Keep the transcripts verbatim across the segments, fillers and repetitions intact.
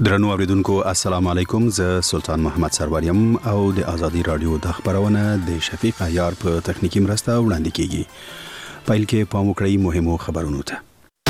درنو اوریدونکو السلام علیکم، زه سلطان محمد سروریم او د ازادي رادیو د خبرونه د شفیق عیار په تخنیکی مرسته وړاندې کیږي. پایل کې پام وکړئ مهمو خبرونو ته.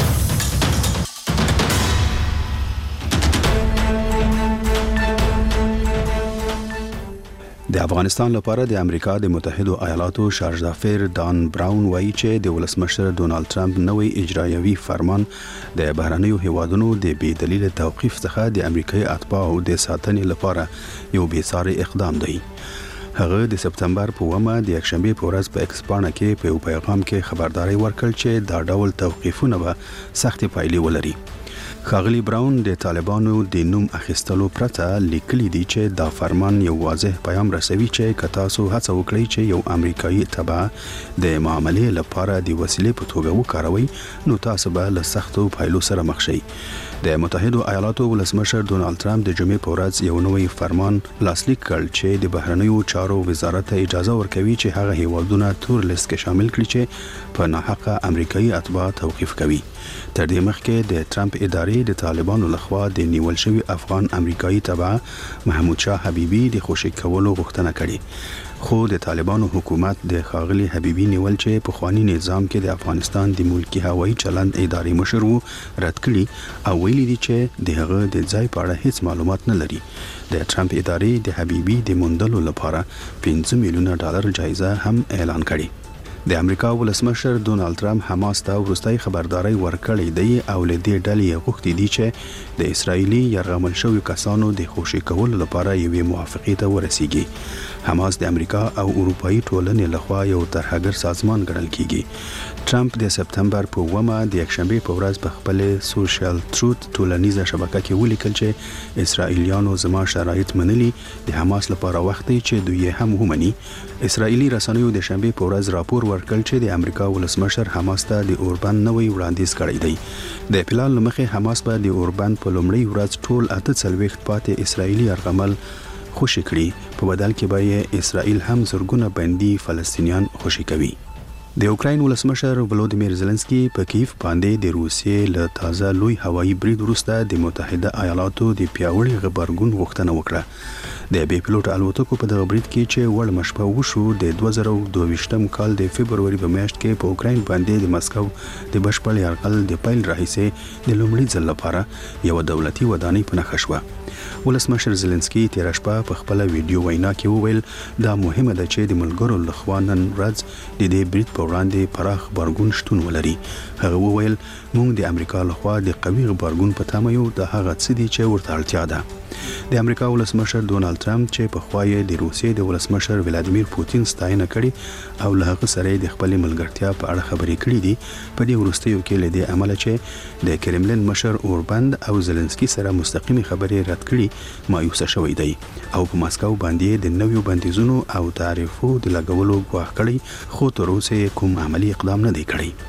د افغانستان لپاره د امریکا د متحده ایالاتو شارج دافیر دان براون وایي چې د ولسمشر ډونالد ټرمپ نوې اجرایوي فرمان د بهرنیو هیوادونو د بې دلیل توقیف څخه د امریکایي اتباعو د ساتنې لپاره یو بېساري اقدام دی. هغه د سپتمبر په اوومه د یکشنبه په ورځ په ایکس پاڼه کې په یو پیغام کې خبرداري ورکړه چې دا ډول توقیفونه به سختې پایلې ولري. ښاغلي براون د طالبانو د نوم اخیستلو پرته لیکلي دي چې دا فرمان یو واضح پیغام رسوي چې که تاسو هڅه وکړئ چې یو امریکایي تبع د معاملې لپاره د وسیلې په توګه وکاروئ، نو تاسو به له سختو پایلو سره مخ شئ. د متحده ایالاتو ولسمشر ډونالد ټرمپ د جمعې په ورځ یو نوی فرمان لاسلیک کړ چې د بهرنیو چارو وزارت ته اجازه ورکوي چې هغه هیوادونه تور لیست کې شامل کړي چې په ناحقه امریکایي اتباع توقیف کوي. تر دې مخکې د ټرمپ ادارې د طالبانو لخوا د نیول شوی افغان امریکایي تبع محمود شاه حبیبي د خوشي کولو غوښتنه کړې، خو د طالبانو حکومت د ښاغلي حبیبي نیول چې په خواني نظام کې د افغانستان د ملکی هوایي چلند ادارې مشر وو رد کړي او ویلي دي چې د هغه د ځای په اړه هیڅ معلومات نه لري. د ټرمپ ادارې د حبیبي د موندلو لپاره پنځه میلیونه ډالر جایزه هم اعلان کړي. د امریکا ولسمشر ډونالد ټرمپ حماس ته وروستۍ خبرداري ورکړې دی او له دې ډلې غوښتي دي چې د اسرایلی یرغمل شویو کسانو د خوشي کولو لپاره یوې موافقې ته ورسیږي. حماس د امریکا او اروپאי ټولنې لخوا یو ترهګر سازمان ګڼل کیږي. ټرمپ د سپتمبر په اوومه د یکشنبه په ورځ په خپل سوشل تروت ټولنیزه شبکه کې ولیکل چې اسرایلیانو زما شرایط منلي، د حماس لپاره وخت دی چې دوی هم ومني. اسرایلی رسنیو د شنبه په ورځ راپور ورکړ چې د امریکا ولسمشر حماس ته د اوربند نوې وړاندیز کړی دی. د پلان لمخې حماس به د اوربند په لومړۍ ورځ ټول اته څلوېښت پاتې اسرایلی یرغمل خوشي کړي، په بدل کې به یې اسرائیل هم زرګونه بندي فلسطینیان خوشي کوي. د اوکراین ولسمشر ولودیمیر زيلنسکي په کیف باندې د روسیې له تازه لوی هوایي برید وروسته د متحده ایالاتو د پیاوړي غبرګون غوښتنه وکړه. د بې پیلوټ الوتکو په دغه برید کې چې وړ مشپه وشو د دوه زره دوه ویشتم کال د فبرवरी په میاشت کې په اوکراین باندې د مسکو د بشپړ یرغل د پیل راهیسې د لومړي ځل لپاره یو دولتي ودانۍ په نښه شوه. ولسمشر زيلنسکي تیر شپه په خپل ویډیو وینا کې وویل دا مهمه ده چې د ملګرو لخوا نن ورځ د دې برید په وړاندې پراخ غبرګون شتون ولري. هغه وویل موږ د امریکا لخوا د قوي غبرګون په تمه یو، د هغه څه دي چې ورته اړتیا ده. د امریکا ولسمشر ډونالد ټرمپ چې په خوا یې د روسیې د ولسمشر ولادیمیر پوتین ستاینه کړي او له هغه سره د خپل ملګرتیا په اړه خبرې کړې دي، په دې وروستیو کې له دې عمله چې د کرملین مشر اوربند او زيلنسکي سره مستقیمي خبرې رد کړي مایوسه شوی دی او په مسکو باندې د نویو بندیزونو او تعرفو د لګولو غواړي کړي، خو تر اوسه کوم عملی اقدام نه دی کړی.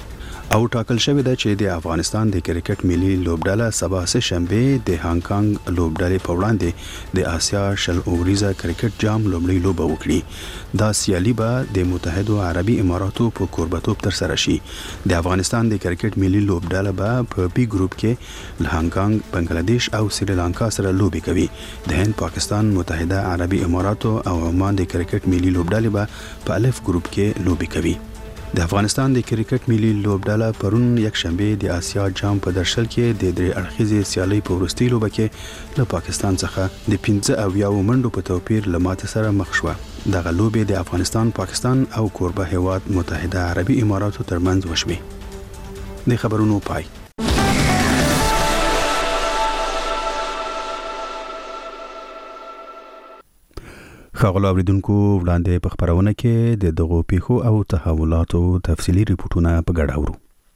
او ټاکل شوی ده چې د افغانستان د کرکټ ملي لوبډله سبا سه شنبه د هانګ کانګ لوبډلې په وړاندې د آسیا شل اوریزه کرکټ جام لومړی لوبه وکړي. دا سیالي به د متحده عربي اماراتو په کوربتوب تر سره شي. د افغانستان د کرکټ ملي لوبډله به په بي ګروپ کې له هانګ کانګ، بنگلاديش او سریلانکا سره لوبي کوي. د هند، پاکستان، متحده عربي اماراتو او عمان د کرکټ ملي لوبډلې به په الف ګروپ کې لوبي کوي. د افغانستان د کرکټ ملي لوبډله پرون یکشنبه د آسیا جام په درشل کې د درې اړخیزې سیالۍ په وروستۍ لوبه کې له پاکستان څخه د پنځه اویا منډو په توپیر له ماتې سره مخ شوه. دغه لوبې د افغانستان، پاکستان او کوربه هیواد متحده عربي اماراتو ترمنځ وشوې. د خبرونو پای. ښاغلو اوریدونکو، وړاندې په خبرونه کې د دغو پیښو او تحولاتو تفصیلي ریپورتونه په ګډه اورو.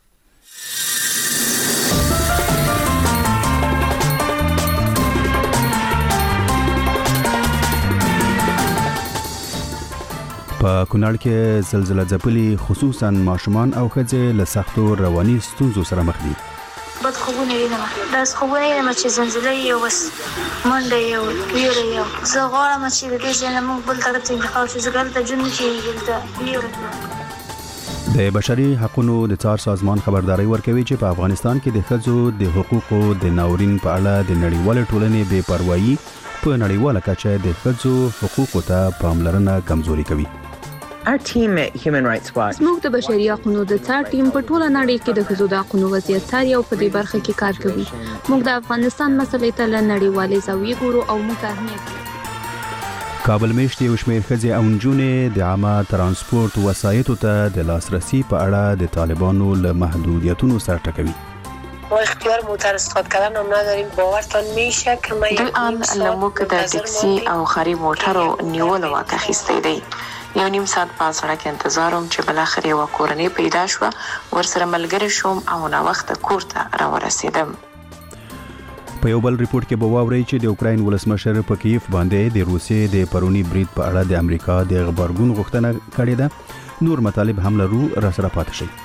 په کونړ کې زلزلہ ځپلي خصوصا ماشومان او ښځې له سختو رواني ستونزو سره مخ دي. بد خوبونه وینم، داس خوبونه وینم چې زلزلې یو بس منډه یو ویره یو. زه غواړم چې د دې ځای نه موږ بل طرف ته انتقال شو، زه ګرته جون کې دلته ویره. د بشري حقوقو د څار سازمان خبرداري ورکوي چې په افغانستان کې د ښځو د حقوقو د ناورین په اړه د نړیوال ټولنې بې پروايي په نړیواله کچه د ښځو حقوقو ته پاملرنه کمزوري کوي. Our team at Human Rights Watch موږ د بشري حقوقو د څار ټیم په ټوله نړۍ کې د ښځو د حقوقو وضعیت څاري او په دې برخه کې کار کوي. موږ د افغانستان مسلې ته له نړیوالې زاویې ګورو او موږ اهمیت ورکوو. کابل میشت یو شمېر ښځې او نجونې د عامه ترانسپورت وسایطو ته د لاسرسي په اړه د طالبانو له محدودیتونو سره ټکوي. ما اختیار موتر استفاده کردن هم نداریم. باورتان میشه که ما دوی ان لموک د تاکسی او خرید موټرو نیولو واک اخیستی دی. یو نیم ساعت په سړک انتظاروم چې بل اخر یو کورنۍ پیدا شو ورسره ملګری شوم او نا وخت کور ته راورسیدم. په یو بل ریپورت کې به واورئ چې د اوکراین ولسمشر په کیف باندې د روسیې د پرونی برید په اړه د امریکا د غبرګون غوښتنه کړې ده. نور مطالب هم لرو، را سره پاتې شئ.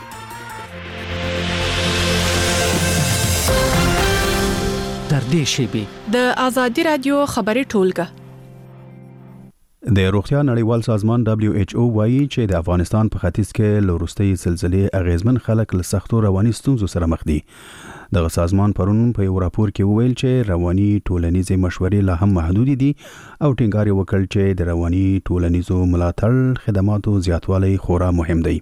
تر دې شیبې د آزادي رادیو خبري ټولګه. د روغتیا نړیوال سازمان دبلیو ایچ او وایي چې د افغانستان په ختیځ کې له وروستۍ زلزلې اغیزمن خلک له سختو رواني ستونزو سره مخ دي. دغه سازمان پرون په یو راپور کې وویل چې رواني ټولنیزې مشورې لا هم محدود دي او ټینګار وکړ چې د رواني ټولنیزو ملاتړ خدماتو زیاتوالی خورا مهم دی.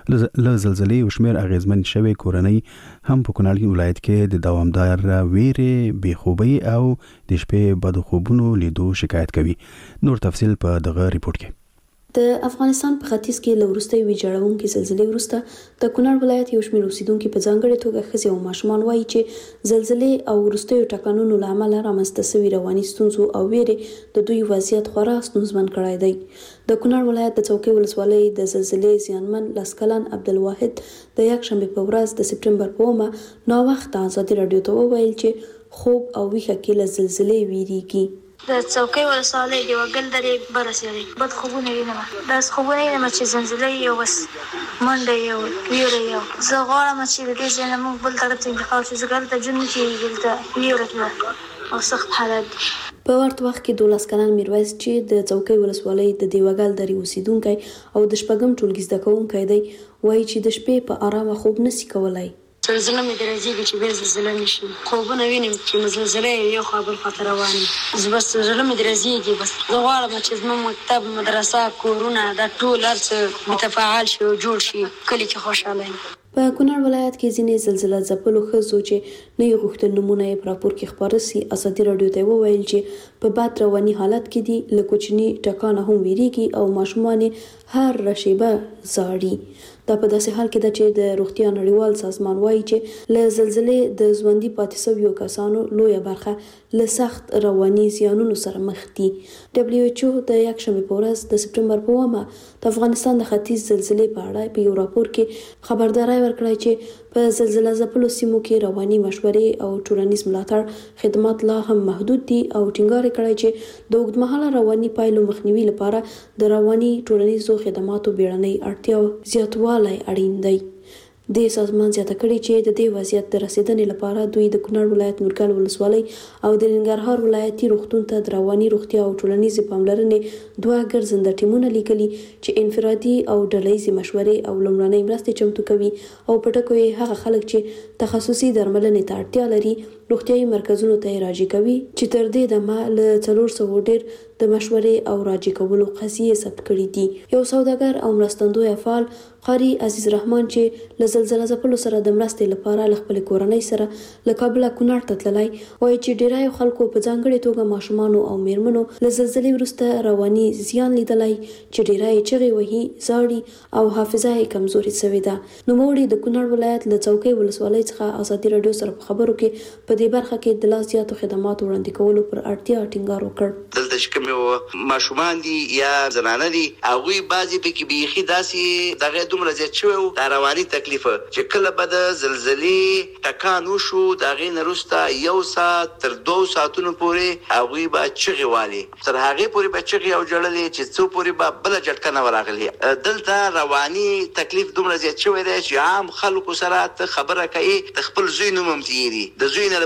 له زلزلې او شمیر اغیزمن شوی کورنۍ هم په کونړ ولایت کې د دوامدار ویرې، بېخوبۍ او د شپې بد خوبونو لیدو شکایت کوي. نور تفصیل په دغه ریپورت کې. د افغانستان په ختیځ کې له وروستۍ ویجاړونکې زلزلې وروسته د کونړ ولایت یو شمېر اوسیدونکي په ځانګړې توګه ښځې او ماشومان وایي چې زلزلې او وروستیو ټکانونو له امله رامنځته شوي رواني ستونزو او ویرې د دوی وضعیت خورا ستونزمن کړی دی. د کونړ ولایت د څوکۍ ولسوالۍ د زلزلې زیانمن لس کلن عبدالواحد د یکشنبې په ورځ د سپټمبر په اوومه ناوخته ازادي راډیو ته وویل چې خوب او ویښه کې له زلزلې ویریږي. د څوکۍ ولسوالۍ د وګل درې برسېږي بد خوبونه وینم. داس خوبونه وینم چې زلزلې یو بس منډه یو ویره یو. زه غواړم چې د دې ځای نه موږ بل طرف ته انتقال شو. زه ګرته جون نه کېږي دلته ویره کړه او سخت حالت دي. په ورته وخت کې دولس کلن میرویس چې د څوکۍ ولسوالۍ د دیوګل درې اوسیدونکی او د شپږم ټولګي زده کوونکی دی وایي چې د شپې په آرامه خوب نشي کولای. زلزله مې درځيږي چې به زلزله نشي. خوبونه وینم چې زلزله یو خبر خطر رواني. زه بس زلزله مې درځيږي بس زه غواړم چې زموږ مکتب، مدرسه، کورونه د ټول هرڅه متفاعل شي او جوړ شي. کلی کې خوشاله یم. په کونړ ولایت کې ځینې زلزله ځپلو ښځو چې نه یې غوښتل نومونه یې په راپور کې خپاره سي ازادي راډیو ته وویل چې په بد رواني حالت کې دي، له کوچني ټکانه هم ویریږي او ماشومان هر شیبه زاړي. دا په داسې حال کې ده چې د روغتیا نړیوال سازمان وایي چې له زلزلې د ژوندي پاتې شویو کسانو لویه برخه له سخت رواني زیانونو سره مخ دي. دبلیو ایچ او د یکشنبې په ورځ د سپټمبر په اوومه د افغانستان د ختیځ زلزلې په اړه په یو راپور کې خبرداری ورکړی چې په زلزله ځپلو سیمو کې رواني مشورې او ټولنیز ملاتړ خدمات لا هم محدود دي او ټینګار کړی چې د اوږدمهاله رواني پایلو مخنیوي لپاره د رواني ټولنیزو خدماتو بیړنۍ اړتیا زیاتوالی اړین دی. د سازمان زیاته کړي چې د دې وضعیت د رسیدنې لپاره دوی د کونړ ولایت نورګل ولسوالۍ او د ننګرهار ولایتي روغتون ته د رواني روغتیا او ټولنیزې پاملرنې دوه ګرځنده ټیمونه لیکلي چې انفرادي او ډلهییزې مشورې او لومړنۍ مرستې چمتو کوي او په ټکو یې هغه خلک چې تخصصي درملنې ته اړتیا لري روغتیايي مرکزونو ته راجع کوي چې تر دې دمه له څلور سوه ډېر د مشورې او راجع کولو قضیې ثبت کړي دي. یو سوداګر او مرستندوی فعال قاری عزیز رحمان چې له زلزله ځپلو سره د مرستې لپاره له خپلې کورنۍ سره له کابله کونړ ته تللی وایي چې ډیری خلکو په ځانګړې توګه ماشومانو او میرمنو له زلزلې وروسته رواني زیان لیدلی چې ډیری چغې وهي، زاړي او حافظه یې کمزورې شوې ده. نوموړي د کونړ ولایت له څوکۍ ولسوالۍ څخه ازادي راډیو سره په خبرو کې په دې برخه کې د لا زیاتو خدماتو وړاندې کولو پر اړتیا ټینګار وکړ. دلته چې کوم ماشومان دي یا زنانه دي هغوی بعضې پکې بیخي داسې دغه دومره زیات شوی و د رواني تکلیفه چې کله به د زلزلې ټکان وشو د هغې نه وروسته یو ساعت تر دوو ساعتونو پورې هغوی به چغې والي، تر هغې پورې به چغې او ژړلې چې څو پورې به بله جټکه نه ورغلې. دلته رواني تکلیف دومره زیات شوی دی چې عام خلکو سره ته خبره کوي د خپل زوی نوم هم تېري، د زوی نه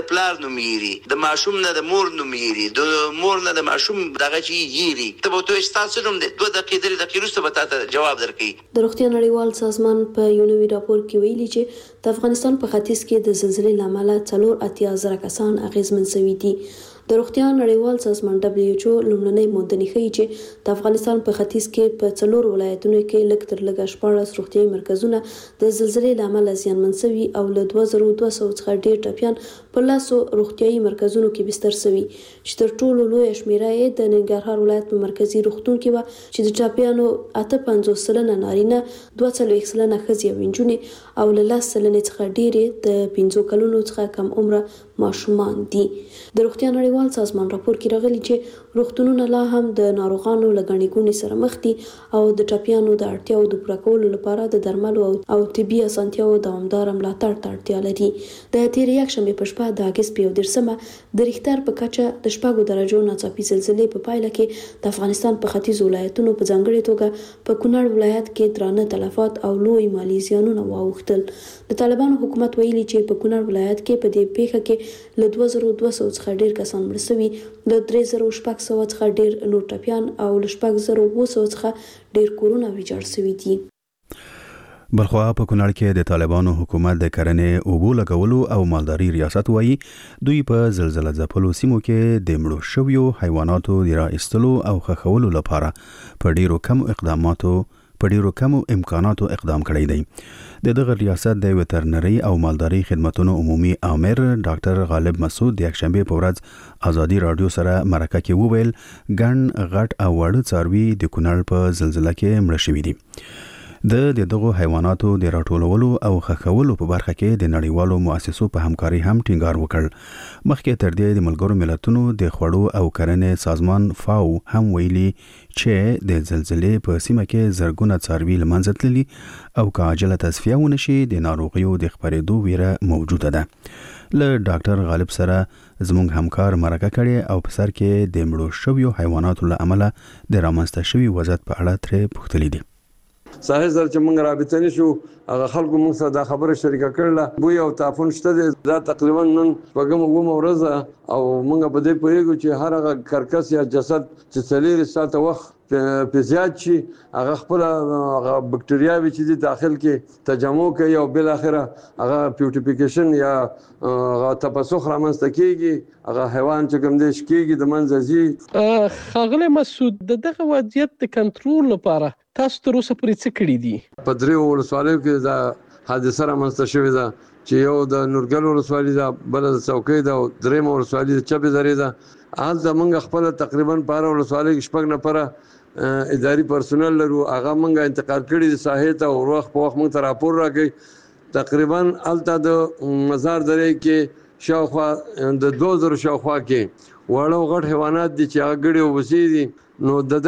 د پلار نوم یری د ماشوم نه د مور نوم یری د مور نه د ماشوم دغه چی یری ته به توې تاسو نوم د دوه دقیقې درې دقیقې وروسته به تاسو جواب درکړي. د روغتیا نړیوال سازمان په یو نوي راپور کې ویلي چې د افغانستان په ختیځ کې د زلزلې لامل څلور اتیا زره کسان اغیزمن شوي دي. د روغتیا نړیوال سازمان دبليو ایچ او لومړنۍ موندنې ښیي چې د افغانستان په ختیځ کې په څلور ولایتونو کې لږ تر لږه شپاړس روغتیايي مرکزونه د زلزلې له امله زیانمن شوي او له دوه زره دوه سوه څخه ډېر ټپیان په لاسو روغتیايي مرکزونو کې بستر شوي چې تر ټولو لویه شمېره یې د ننګرهار ولایت په مرکزي روغتون کې وه چې د ټپیانو اته پنځوس سلنه نارینه دوه څلوېښت سلنه ښځې او نجونې او له لس سلنې څخه ډېرې د پنځو کلونو څخه کم عمره ماشومان دي. د روغتیا نړیوال سازمان راپور کې راغلي چې روغتونونه لا هم د ناروغانو له ګڼې ګوڼې سره مخ دي او د ټپیانو د اړتیاوو د پوره کولو لپاره د درملو او طبي اسانتیاوو دوامداره ملاتړ ته اړتیا لري. د تېرې یکشنبې په شپه د اګست په یو دېرشمه د ریختر په کچه د شپږو درجو ناڅاپي زلزلې په پایله کې د افغانستان په ختیځو ولایتونو په ځانګړې توګه په کونړ ولایت کې درانه تلفات او لوی مالي زیانونه واوښتل. د طالبانو حکومت ویلي چې په کونړ ولایت کې په دې پیښه کې له دوه زره دوه سوه څخه ډېر کسان مړه شوي، له درې زره شپږ سوه څخه ډېر نور ټپیان او له شپږ زره اووه سوه څخه ډېر کورونه ویجاړ شوي دي. بلخوا په کونړ کې د طالبانو حکومت د کرنې اوبو لګولو او مالداري ریاست وایي دوی په زلزله ځپلو سیمو کې د مړو شویو حیواناتو د راایستلو او ښخولو لپاره په ډیرو کم اقداماتو په ډیرو کمو امکاناتو اقدام کړی دی. د دغه ریاست د وترنري او مالداري خدماتو عمومي امر ډاکټر غالب مسعود د یکشنبه په ورځ ازادي رادیو سره مرکه کې وویل ګڼ غټ او وړ څاروي د کونړ په زلزله کې مړه شوي دي. د دغه حیواناتو د راټولولو او ښخولو په برخه کې د نړیوالو مؤسسو په همکاري هم ټینګار وکړ. مخکې تر دې د ملګرو ملتونو د خوړو او کرنې سازمان فاو هم ویلي چې د زلزلې په سیمه کې زرګونه څاروي له منځه تللي او که عاجله تصفیه ونشي د ناروغیو د خپرېدو ویره موجوده ده. له ډاکټر غالب سره زموږ همکار مرکه کړې او په سر کې د مړو شویو حیواناتو له امله د رامنځته شوي وضعیت په اړه ترې پوښتلي دي. صحیح زر چې موږ رابطه نشو هغه خلکو موږ سره دا خبره شریکه کړله بوی او تعفن شته دی. دا تقریبا نن شپږمه اوومه ورځ او موږ په دې پوهېږو چې هر هغه کرکس یا جسد چې څلېرې ساعته وخت په زیات شي هغه خپل هغه بکټریاوي چې دي داخل کې تجمع کوي او بل اخره هغه پیوټیفیکیشن یا هغه تپسخ رامنځته کیږي هغه حیوان چې کوم دی شکیږي د منځه ځي. ښاغلی مسعود د دغه وضعیت د کنټرول لپاره تاسو تر اوسه پورې څه کړي دي؟ په دریو ولسوالیو کې دا حادثه رامنځته شوې ده چې یو د نورګل ولسوالي ده، بله د څوکۍ ده او درېیمه ولسوالي د چپې درې ده. هلته موږ خپله تقریبا په هره ولسوالۍ کې شپږ نفره اداري پرسونل لرو، هغه موږ انتقال کړي دي ساحې ته او وخت په وخت موږ ته راپور راکوي. تقریبا هلته د مزار درې کې شاوخوا د دوه زرو شاوخوا کې واړه او غټ حیوانات دي چې هغه ګړې او وسې دي. نو د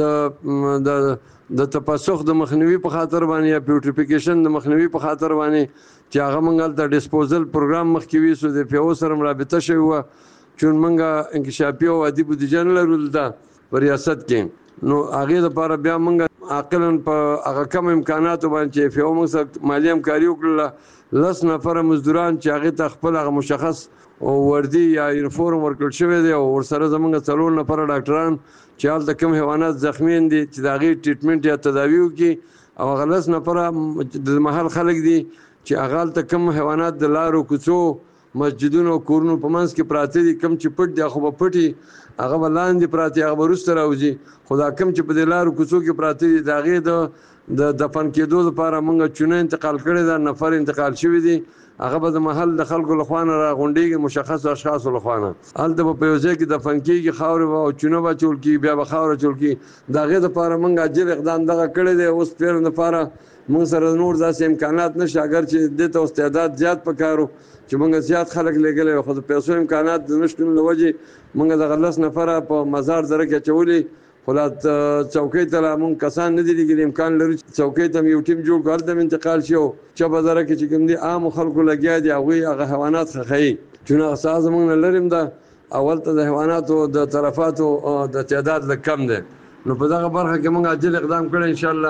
دغې د د تپسخ د مخنیوي په خاطر باندې یا پیوټریفیکیشن د مخنیوي په خاطر باندې چې هغه موږ هلته ډسپوزل پروګرام مخکې ویسو د پی او سره رابطه شوې وه چون موږ انکشافي او عادي بودیجه نه لرو دلته په ریاست کې. نو هغې دپاره بیا موږ عاقلا په هغه کم امکاناتو باندې چې پی او موږ سره مالي همکاري وکړله لس نفره مزدوران چې هغې ته خپل هغه مشخص وردي یا یونیفورم ورکړل شوی دی او ورسره زموږ څلور نفره ډاکټران چې هلته کوم حیوانات زخمیان دي چې د هغې ټریټمنټ یا تداوي وکړي او هغه لس نفره د محل خلک دي چې هغه هلته کوم حیوانات د لارو کوڅو مسجدونو او کورونو په منځ کې پراته دي، کوم چې پټ دي خو به پټي هغه به لاندې پراته هغه به وروسته راوځي، خو دا کوم چې په دې لارو کوڅو کې پراته دي د هغې د د دفن کېدو لپاره موږ چونه انتقال کړې ده، نفر انتقال شوي دي، هغه به د محل د خلکو لخوا نه راغونډېږي مشخصو اشخاصو لخوا نه. هلته به په یو ځای کې دفن کېږي، خاورې به او چونه به اچول کېږي، بیا به خاوره اچول کېږي. د هغې دپاره موږ عاجل اقدام دغه کړی دی. اوس پیل دپاره موږ سره نور داسې امکانات نشته، اگر چې دې ته اوس تعداد زیات پکار و چې موږ زیات خلک لېږلی وو، خو د پیسو امکانات د نشتون له وجې موږ دغه لس نفره په مزار دره کې اچولي، خو لا څوکۍ ته لا موږ کسان نه دي لېږلي. امکان لرو چې څوکۍ ته م یو ټیم جوړ کړو، هلته م انتقال شي او چپه دره کې چې کوم دي عامو خلکو لګیا دي هغوی هغه حیوانات ښخوي، چون هغه ساحه زموږ نه لرې م ده او هلته د حیواناتو د تلفاتو د تعداد لږ کم دی. نو په دغه برخه کې موږ عاجل اقدام کړی انشاءالله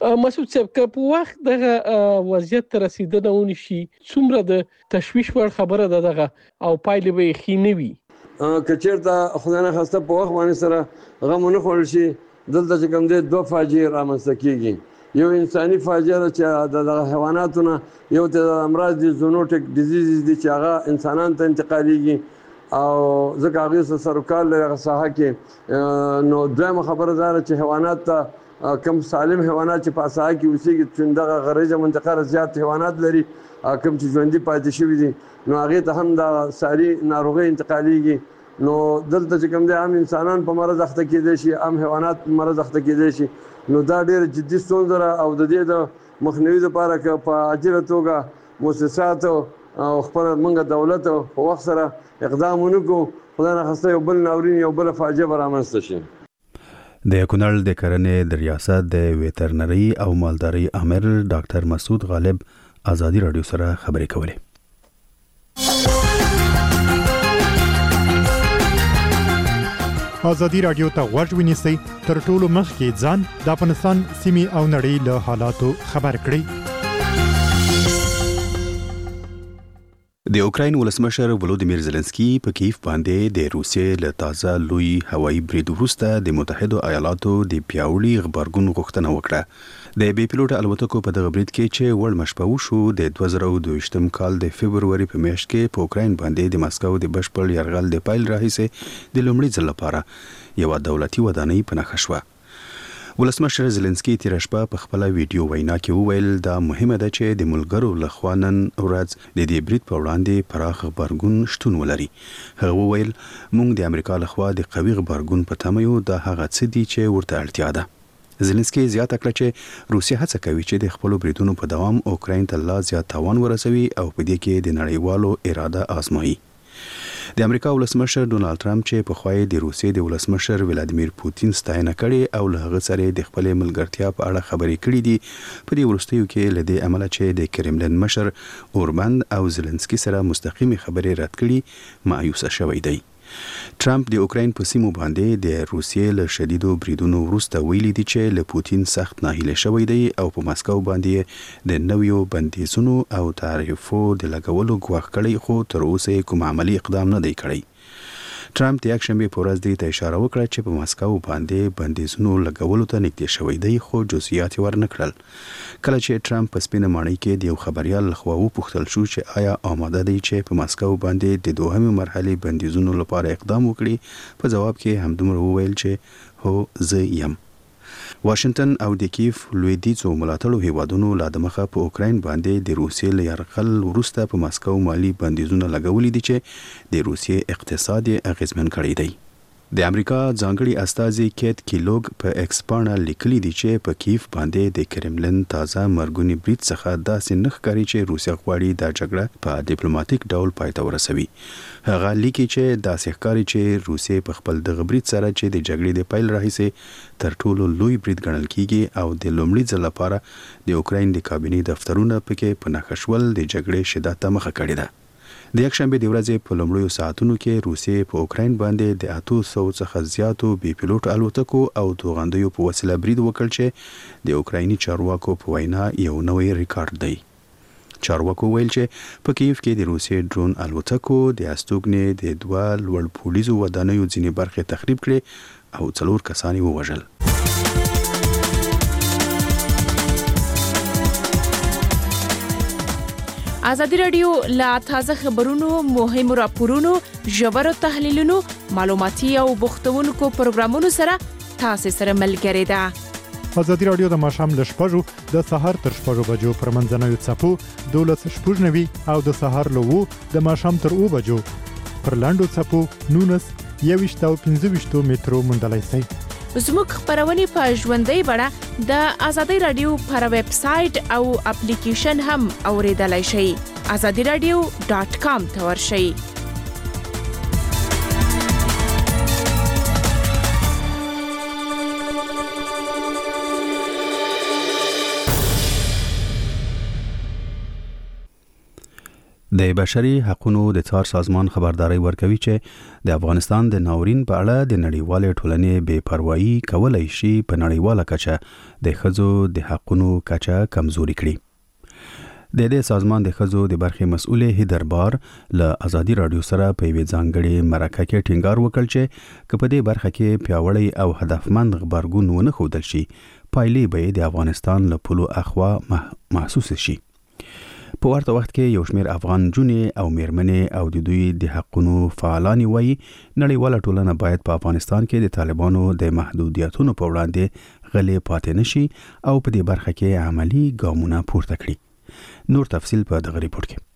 مسعود صاحب که په وخت دغه وضعیت ته رسیدنه ونشي څومره د تشویش وړ خبره ده دغه او پایلې به یې ښې نه وي. که چېرته خدای نه خواسته په وخت باندې سره غم ونه خوړل شي دلته چې کوم دی دوه فاجعې رامنځته کېږي. یو انساني فاجعه ده چې د دغه حیواناتو نه یو ته امراض دي زونوټیک ډیزیز دي چې هغه انسانانو ته انتقالېږي او ځکه هغې سره سروکار لري هغه ساحه کې. نو دویمه خبره دا ده چې حیوانات ته کم سالم حیوانات چې په ساحه کې اوسېږي چې دغه غریزه منطقه زیات حیوانات لري کوم چې ژوندي پاتې شوي دي نو هغې ته هم د ساري ناروغۍ انتقالېږي. نو دلته چې کوم دی عام انسانان په مرض اخته کېدای شي عام حیوانات په مرض اخته کېدای شي. نو دا ډېره جدي ستونزه ده او د دې د مخنیوي لپاره که په عاجله توګه مؤسسات او خپل موږ دولت په وخت سره اقدام ونه کړو خدای ناخواسته یو بل ناورین یو بله فاجعه به رامنځته شي. د کونړ د کرنې د ریاست د ویترنري او مالدارۍ امر ډاکټر مسعود غالب ازادي رادیو سره خبرې کولې. ازادي رادیو ته غوږ ونیسئ تر ټولو مخکې ځان د افغانستان سیمې او نړۍ له حالاتو خبر کړئ. د اوکراین ولسمشر ولودیمیر زيلنسکي په کیف باندې د روسیې له تازه لوی هوایي برید وروسته د متحده ایالاتو د پیاوړي غبرګون غوښتنه وکړه. د بي پیلوټ الوتکو په دغه برید کې چې وړ مشپو شو د دوه زره دوه کال د فبرवरी په میاشت کې په اوکراین باندې د ماسکو د بشپړ یرغل د پایل راهیسه د لومړي ځل لپاره یو دولتي ودانۍ په نښه شوه. ولسمشر زيلنسکي تیر شپه په خپل ویډیو وینا کې وویل دا مهمه ده چې د ملګرو لخوا نن ورځ د دې برید په وړاندې پراخ غبرګون شتون ولري. هغه وویل موږ د امریکا لخوا د قوي غبرګون په تمه یو د هغه څه دي چې ورته اړتیا ده. زيلنسکي زیاته کړه چې روسیه هڅه کوي چې د خپل بریدونو په دوام اوکراین ته لا زیات تاوان ورسوي او په دې کې د نړیوالو اراده آزمایي. د امریکا ولسمشر ډونالد ټرمپ چې په خوای د روسیې د ولسمشر ولادیمیر پوتین ستاینه کړي او له هغه سره د خپل ملګرتیا په اړه خبرې کړې دي په دې وروستیو کې له دې عمله چې د کرملین مشر اوربند او زيلنسکي سره مستقیمي خبرې رد کړي مایوسه شوی دی. ټرمپ د اوکراین په سیمو باندې د روسیې له شدیدو بریدونو وروسته ویلي دي چې له پوتین سخت ناهیله شوی دی او په ماسکو باندې د نویو بندیزونو او تعرفو د لګولو ګواښ کړی خو تر اوسه کوم عملی اقدام نه دی کړی. ټرمپ د یکشنبه په ورځ دې ته اشاره وکړه چې په ماسکو باندې بندیزونو لګولو ته نږدې شوی دی خو جزئیات ورنه کړل. کله چې ټرمپ په سپینه ماڼۍ کې د یو خبريال لخوا وپوښتل شو چې آیا آماده دی چې په ماسکو باندې د دوهمې مرحلې بندیزونو لپاره اقدام وکړي په جواب کې همدومره وویل چې هو زه یم. واشنگټن او د کیف لویدیځو ملاتړو هیوادونو لا د مخه په اوکراین باندې د روسیې له یرغل وروسته په ماسکو مالی بندیزونه لګولې دي چې د روسیې اقتصاد اغیزمن کړی دی. د امریکا ځانګړي استازي کیت کیلوګ په ایکسپانا لیکلي دي چې په کیف باندې د کرملین تازه مرګونی برید څخه داسې نه ښکاري چې روسیا غواړي دا جګړه په ډیپلوماټیک ډول پای ته ورسوي. هغه لیکي چې داسې ښکاري چې روسیا په خپل دغه برید سره چې د جګړې د پیل راهیسې تر ټولو لوی برید ګڼل کیږي او د لومړي ځل لپاره د اوکراین د کابینې دفترونه پکې په نښه شول د جګړې شدت ته مخه کړې ده. د یکشنبه د ورځې په لومړیو ساعتونو کې روسیې په اوکراین باندې د اته سوه څخه زیاتو بي پیلوټ الوتکو او توغندیو په وسیله برید وکړ چې د اوکرایني چارواکو په وینا یو نوی ریکارډ دی. چارواکو ویل چې په کیف کې د روسیې ډرون الوتکو د استوګنې د دوه لوړ پولیسو ودانیو ځینې برخې تخریب کړې او څلور کسان یې ووژل. ازادي رادیو لا تازه خبرونو مهمو راپورونو ژورو تحلیلونو معلوماتي او بوختونکو پروګرامونو سره تاسو سره ملګری ده. ازادي رادیو د ماشام له شپږو د سهار تر شپږو بجو پر منځنوي څپو دولس شپږ نوي او د سهار له وو د ماشام تر اوو بجو پر لاندو څپو نونس یويشت او پنځه ویشت مترو مندلای سي. زموږ خبرونه په ژوندۍ بڼه د ازادي رادیو پر ویب سټ او اپلیکیشن هم اوریدلای شئ. ازادي رادیو ډاٹ کام ته ورشئ. د بشري حقوقو د څار سازمان خبرداري ورکوي چې د افغانستان د ناورین په اړه د نړیوال ټولنې بے پروايي کولای شي په نړیواله کچه د ښځو د حقوقو کچه کمزوري کړي. د دې سازمان د ښځو د برخې مسؤل هیدر بار له ازادي رادیو سره په یوه ځانګړي مرکه کې ټینګار وکړ چې په دې برخه کې پیاوړی او هدفمند خبرګون ونه ښودل شي پایلې به د افغانستان له پلو اخوا محسوس شي. په ورته وخت کې یو شمېر افغان جونې او میرمنې او د دوی د حقوقو فعالان وایي نړیواله ټولنه باید په افغانستان کې د طالبانو د محدودیتونو په وړاندې غلې پاتې نشي او په دې برخه کې عملی ګامونه پورته کړي. نور تفصیل په دغه ریپورت کې.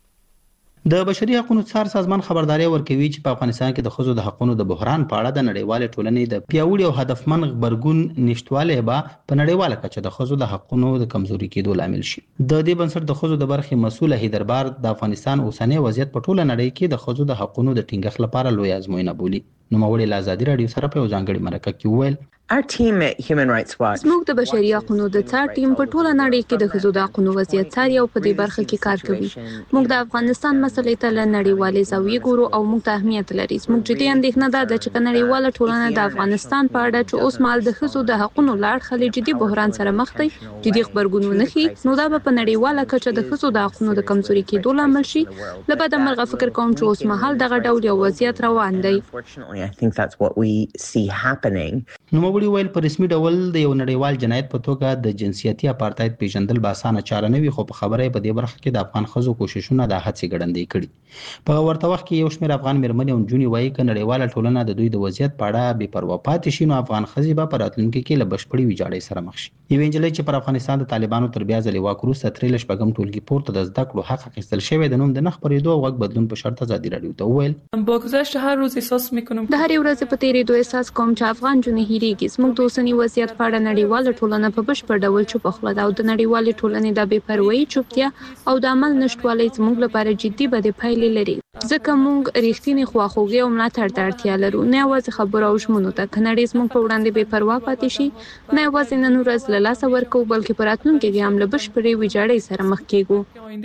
د بشري حقوقو څار سازمان خبرداري ورکوي چې په افغانستان کې د ښځو د حقوقو د بحران په اړه د نړیوال ټولنې د پیاوړي او هدفمند خبرګون نشټواله به په نړیواله کچه د ښځو د حقوقو د کمزوري کېدو لامل شي. د دې بنسټ د ښځو د برخې مسؤل هیدربار د افغانستان اوسنۍ وضعیت په ټوله نړۍ کې د ښځو د حقوقو د ټینګښت لپاره لوی ازموینه بولي. نو موري له ازادي رادیو سره په ځانګړي مرکه کې ویل Our team at Human Rights Watch زموږ د بشري حقوقو د څار ټیم په ټوله نړۍ کې د ښځو د حقوقو وضعیت څاري او په دې برخه کې کار کوي. موږ د افغانستان مسلې ته له نړیوالې زاویې ګورو او موږ ته اهمیت لري. موږ جدي اندېښنه ده چې نړیواله ټولنه د افغانستان په اړه چې اوس مال د ښځو د حقوقو لاړ خلي جدي بحران سره مخ دي جدي خبرګون ونه خي نو دا په نړیواله کچه د ښځو د حقوقو د کمزوري کېدو لامل شي. لبد مرغه فکر کوم چې اوس مهال دغه ډول یو وضعیت روان دی. I think that's what we see happening. نو موري ویل په رسمي ډول د یو نړیوال جنایت په توګه د جنسیتي اپارټاید پیژندل به اسانه چاره نه وي خو په خبره په دې برخه کې د افغان ښځو کوششونه د هڅې ګړندې کړي. په ورته وخت کې یو شمېر افغان میرمنې او نجونې وایي چې نړیواله ټولنه د دوی د وضعیت په اړه بې پروا پاتې شي نو افغان ښځې به په راتلونکي کې له بشپړې ویجاړۍ سره مخ شي. یوه نجلۍ چې پر افغانستان د طالبانو تر بیا ځلې واک وروسته ترې له شپږم ټولګي پورته د زده کړو حق اخیستل شوی د نوم د نه خپرېدو او غږ بدلون په شرط ازادي رادیو ته وویل با گذشت هر روز احساس میکنم د هرې ورځې په تېرېدو احساس کوم چې افغان جونې هېرېږي. زموږ د اوسني وضعیت په اړه نړیواله ټولنه په بشپړ ډول چوپه خوله ده او د نړیوالې ټولنې د بې پروایي چوپتیا او د عمل نشتوالی زموږ لپاره جدي بدې پایلې لري. ځکه موږ رښتینې خواخوږي او ملاتړ ته اړتیا لرو نه یوازې خبرو او ژمنو ته. که نړۍ زموږ په وړاندې بې پروا پاتې شي نه یوازې نن ورځ له لاسه ورکوو بلکې په راتلونکي کې هم له بشپړې ویجاړۍ سره مخ کېږو.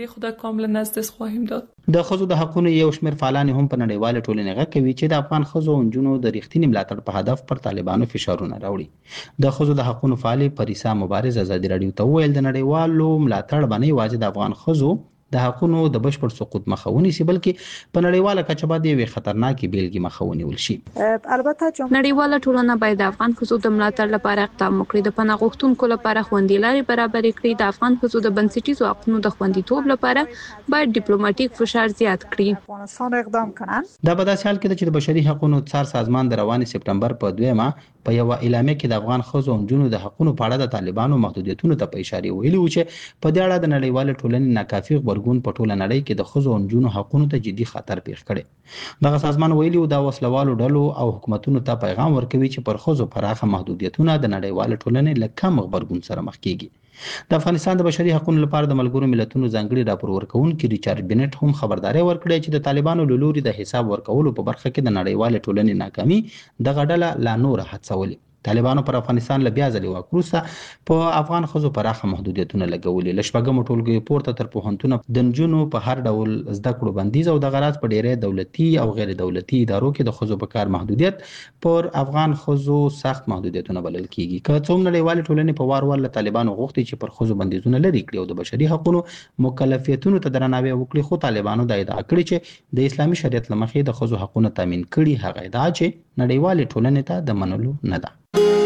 د ښځو د حقوقو یو شمېر فعالان هم په نړیواله ټولنه غږ کوي چې د افغان ښځو او نجونو د رښتینې ملاتړ په هدف پر طالبانو فشارونه راوړي. د ښځو د حقوقو فعالې پریسا مبارز ازادي رادیو ته وویل د نړیوالو ملاتړ باندې یوازې د افغان ښځو د حقوقو د بشپړ سقوط مخه ونیسي بلکې په نړیواله کچه باندې یو خطرناکې بیلګې مخه ونیول شي. البته نړیواله ټولنه باید د افغان ښځو د ملاتړ لپاره اقدام وکړي. د پناه غوښتونکو لپاره خوندي لارې برابر کړي. د افغان ښځو د بنسټیزو حقوقو د خوندیتوب لپاره باید ډیپلوماټیک فشار زیات کړي. افغانستان اقدام کړي. دا په داسې حال کې چې د بشري حقوقو څار سازمان د رواني سپټمبر په دویمه په یو اعلامیه کې د افغان ښځو او نجونو د حقوقو په اړه د طالبانو محدودیتونو ته په اشاره ویلي و چې په دې اړه د نړیوال ټولنې ناکافي خبرګون په ټوله نړۍ کې د ښځو او نجونو حقوقو ته جدي خطر پیښ کړي. دغه سازمان ویلي و د وسلوالو ډلو او حکومتونو ته پیغام ورکوي چې پر ښځو پراخه محدودیتونه د نړیوال ټولنې له کم خبرګون سره مخ کیږي. د افغانستان د بشري حقوقو لپاره د ملګرو ملتونو ځانګړي راپور ورکونکي ریچارډ بنټ هم خبرداري ورکړه چې د طالبانو له لوري د حساب ورکولو په برخه کې د نړیوال ټولنې ناکامي دغه ډله لا نور هڅولي. طالبانو پر افغانستان له بیا ځلې واک وروسته په افغان ښځو پراخه محدودیتونه لګولي. له شپږمو ټولګیو پورته تر پوهنتونه د نجونو په هر ډول زده کړو بندیز او د غرض په ډیری دولتي او غیر دولتي ادارو کې د ښځو په کار محدودیت پر افغان ښځو سخت محدودیتونه بلل کیږي. که څوم نړیوال ټولنې په وار وار له طالبانو غوښتي چې پر ښځو بندیزونه لري کړي او د بشري حقوقو مکلفیتونو ته درناوی وکړي خو طالبانو دا ادعا کړې چې د اسلامي شریعت له مخې د ښځو حقوقو تامین کړي. هغه ادعا چې نړیوال ټولنې ته د منلو نه ده.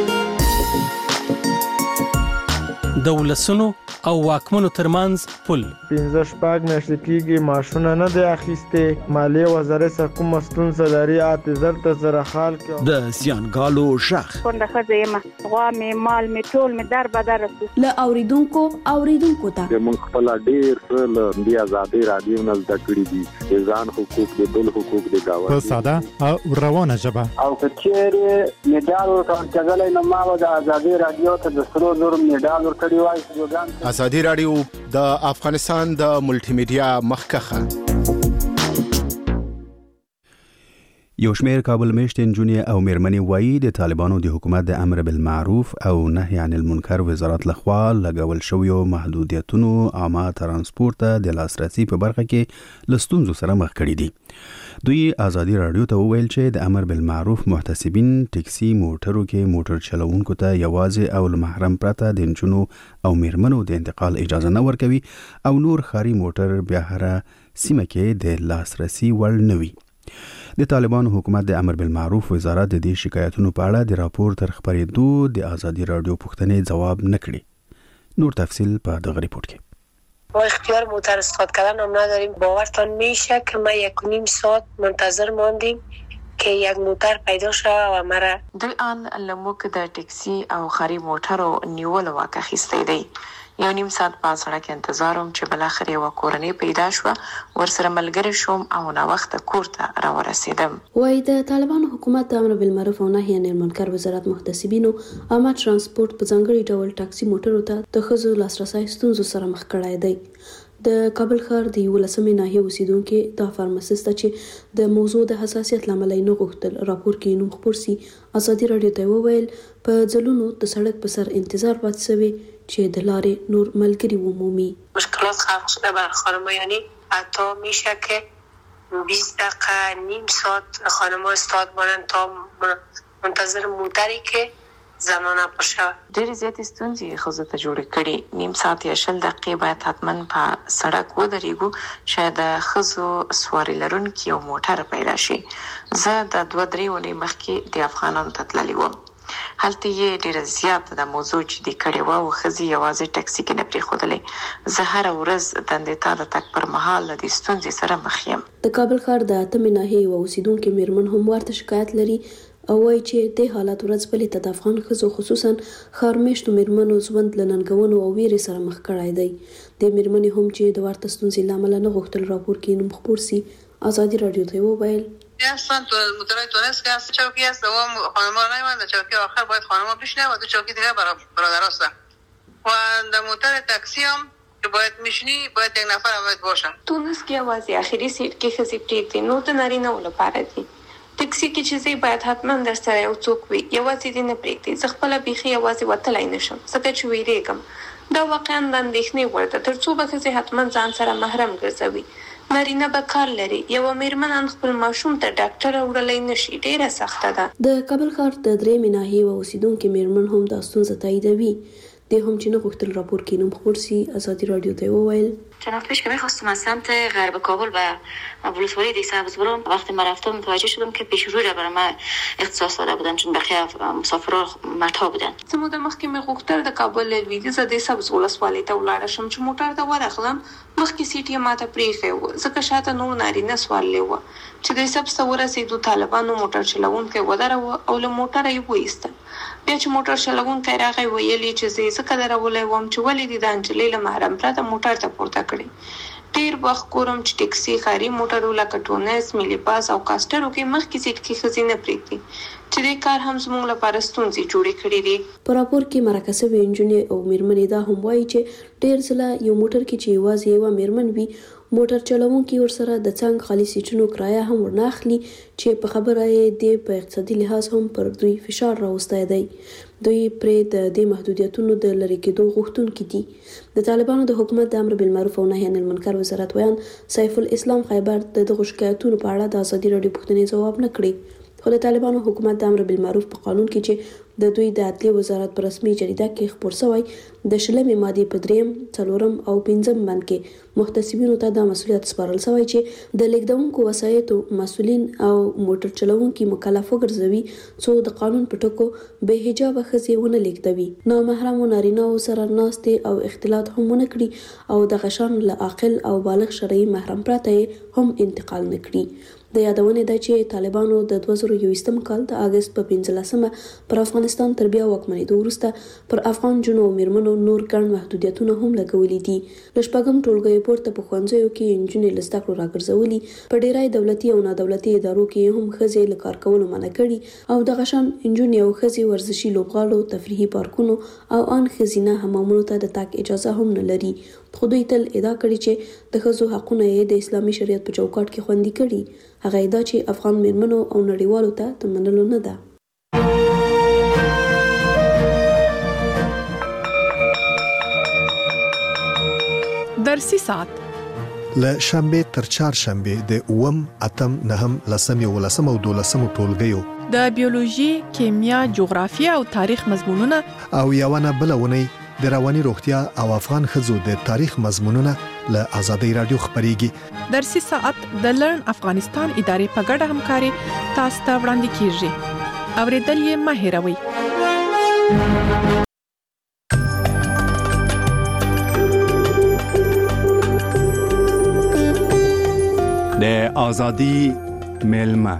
د ولسونو او واکمنو ترمنځ پل پنځه شپږ میاشتې کېږي معاشونه نه دی اخیستې. مالیې وزارت څخه کومه ستونزه لري اته زر ته زره حال کې د زیانګالو غږ کونډه ښځه یم غوا مې مال مې ټول مې در بدر رسو له اوریدونکو اوریدونکو ته موږ خپل ډیر څه له دې ازادي رادیو نه زده کړي دي د ځان حقوق د بل حقوق د گاوند په ساده او روانه ژبه او کچېره میډال ورکړل کېدلای نو ما د ازادي رادیو ته د سرو زر میډال ورکړی وای. ازادي رادیو د افغانستان د ملټي میډیا مخکخه. یو شمیر کابل میشت نجونې او میرمنې وایي د طالبانو د حکومت د امر بالمعروف او نهي عن المنکر وزارت لخوا لګول شویو محدودیتونو عامه ترانسپورت ته د لاسرسي په برخه کې له ستونزو سره مخ کړي دي. دوی ازادي رادیو ته وویل چې د امر بالمعروف محتسبین ټکسي موټرو کې موټر چلوونکو ته یوازې او له محرم پرته د نجونو او میرمنو د انتقال اجازه نه ورکوي او نور خاري موټر بیا هره سیمه کې د لاسرسي وړ نه وي. د طالبانو حکومت د امر بالمعروف وزارت د دې شکایتونو په اړه د راپور تر خبرېدو د ازادي رادیو پوښتنې جواب نه کړي. نور تفصیل په دغه ریپورت کې. ما اختیار موتر استفاده کردن هم نداریم. باورتان میشه که ما یک و نیم ساعت منتظر ماندیم که یک موتر پیدا شد و مرا دوی آن لموک د ټکسي او خاري موټرو نیول واک اخیستی دی. یو نیم ساعت په سړک انتظاروم چې بلاخره یو کورنۍ پیدا شو ورسره ملګری شوم او نا وخت کور ته راورسیدم. وای د طالبانو حکومت د امر بالمعروف او نهي عن المنکر وزارت محتسبینو عامه ترانسپورت په ځانګړي ډول ټاکسي موټرو ته د ښځو لاسرسي ستونزو سره مخ کړای دی. د کابل ښار د یولسمې ناحیې اوسیدونکو د فارماسیست چې د موضوع د حساسیت لامل نه غوښتل راپور کې نوم خبر سي ازادي رادیو ته وویل په ځلونو د سړک په سر انتظار پاتې سوي چې د لارې نور ملګری ومومي. مشکلات خلق شده بر خانم‌ها، یعنی حتی میشه که بیست دقیقه نیم ساعت خانم‌ها استاد بانن تا منتظر موتری که زنانه باشه. ډېرې زیاتې ستونزې ښځو ته جوړې کړي. نیم ساعت یا شل دقیقې باید حتما په سړک ودرېږو شاید د ښځو سواري لرونکي یو موټر پیدا شي. زه د دوه درې اونۍ مخکې د افغانانو ته تللې وم. هلته یې ډېره زیاته د موضوع جدي کړې وه او ښځې یوازې ټکسي کې نه پرېښودلې. زه هره ورځ دندې ته د تګ پر مهال له دې ستونزې سره مخ یم. د کابل ښار د اتمې ناحیې یوه اوسیدونکې میرمن هم ورته شکایت لري او وایي چې دې حالت ورځ بلې ته د افغان ښځو خصوصا ښارمېشتو میرمنو ژوند له ننګونو او ویرې سره مخ کړی دی. د میرمنې هم چې د ورته ستونزې له امله نه غوښتل راپور کې نوم خپور سي ازادي رادیو ته وویل اصلا تو موتورای تونس که هست چوکی هست و خانم‌ها نمی‌ماند چوکی آخر باید خانم‌ها بشینه و دو چوکی دیگه برای برادر هستن و در موتور تاکسی هم که باید میشینی باید یک نفر هم باید باشن. تونس کې یوازې اخري سیټ کې ښځې پرېږدي نور د نارینه‌و لپاره دي. ټکسي کې چې ځئ باید حتما در سره یو څوک وي یوازې دې نه پرېږدي. زه خپله بیخي یوازې وتلی نه شم ځکه چې ویرېږم. دا واقعا د اندېښنې وړ ده تر څو به ښځې حتما ځان سره محرم ګرځوي. نارینه به کار لري یوه میرمن ان خپل ماشوم ته ډاکټر وړلی نشي ډیره سخته ده. د کابل ښار د درېیمې ناحیې یوه اوسیدونکې میرمن هم دا ستونزه تاییدوي. دی هم چې نه غوښتل راپور کې نوم خپور سي ازادي رادیو ته وویل چند پیش که میخواستم از سمت غرب کابل به ولسوالی دی سبز برم. وقتی من رفتم متوجه شدم که پیش روی را برای من اختصاص داده بودن چون بقیه مسافرها مردها بودن. څه موده مخکې مې غوښتل د کابل له لویدیځه د سبز ولسوالۍ ته ولاړه شم چې موټر ته ورغلم مخکې سیټ یې ماته پرېښی و ځکه شاته نور نارینه سوارلی وه چې د سبز ته ورسېدو طالبانو موټر چلوونکی ودروه او له موټره یې وایسته. بیا چې موټر چلوونکی راغی ویل یې چې زه ځکه درولی وم چې ولې دې د نجلۍ له محرم پرته موټر ته پورته کړی. ډېر وخت ګورم چې ټکسي خاري موټرو لکه ټونس ملي باس او کاسټرو کې مخکې سیټ کې ښځې نه پرېږدي چې دې کار هم زموږ لپاره ستونزې جوړې کړي دي. په راپور کې مرکه شوې نجونې او میرمنې دا هم وایي چې ډېر ځله یو موټر کې چې یوازې یوه میرمن وي موټر چلوونکي ورسره د څنګ خالي سیټونو کرایه هم ورنه اخلي چې په خبره یې د په اقتصادي لحاظ هم پر دوی فشار راوستی دی. دوی پرې د دې محدودیتونو د لرې کېدو غوښتونکي دي. د طالبانو د حکومت د امر بالمعروف او نهي عن المنکر وزارت ویان سیف الاسلام خیبر د دغو شکایتونو په اړه د ازادي راډیو پوښتنې ځواب نه کړی. خو د طالبانو حکومت د امر بالمعروف په قانون کې چې د دوی د عدلیې وزارت په رسمي جریده کې خپور شوی د شلمې مادې په دریم څلورم او پنځم بند کې محتسبینو ته دا مسؤلیت سپارل شوی چې د لیږدونکو وسایطو مسؤلین او موټر چلوونکي مکلف وګرځوي څو د قانون په ټکو بې حجابه ښځې ونه لیږدوي نامحرمو نارینه‌و سره ناستې او اختلاط هم ونه کړي او دغه شان له عاقل او بالغ شرعي محرم پرته هم انتقال نه کړي. د یادونې ده چې طالبانو د دوه زره یوویشتم کال د اګست په پنځلسمه پر افغانستان تر بیا واکمنېدو وروسته پر افغان جنو او میرمنو نور ګڼ محدودیتونه هم لګولي دي. له شپږم ټولګیو پورته په ښوونځیو کې نجونې له زده کړو راګرځولي. په ډېری دولتي او نادولتي ادارو کې هم ښځې له کار کولو منع کړي او دغه شان نجونې او ښځې ورزشي لوبغالو تفریحي پارکونو او ان ښځینه حمامونو ته د تګ اجازه هم نه لري. خو دوی تل ادعا کړې چې د ښځو حقونه یې د اسلامي شریعت په چوکاټ کې خوندي کړي. هغه دا چې افغان میرمنو او نړیوالو ته د منلو نه ده. درسي ساعت له شنبه تر چهارشنبه د اووم اتم نهم لسم یولسم او دولسم ټولګیو د بیولوژي، کیمیا، جغرافیه او تاریخ مضمونونه او یوونه بلونی د رواني روغتیا او افغان ښځو د تاریخ مضمونونه له آزادۍ رادیو خبريږي. درسي ساعت د لرن افغانستان ادارې په ګډه همکاري تاسو ته وړاندې کیږي. اوریدل یې مه هېروئ. د آزادی ملما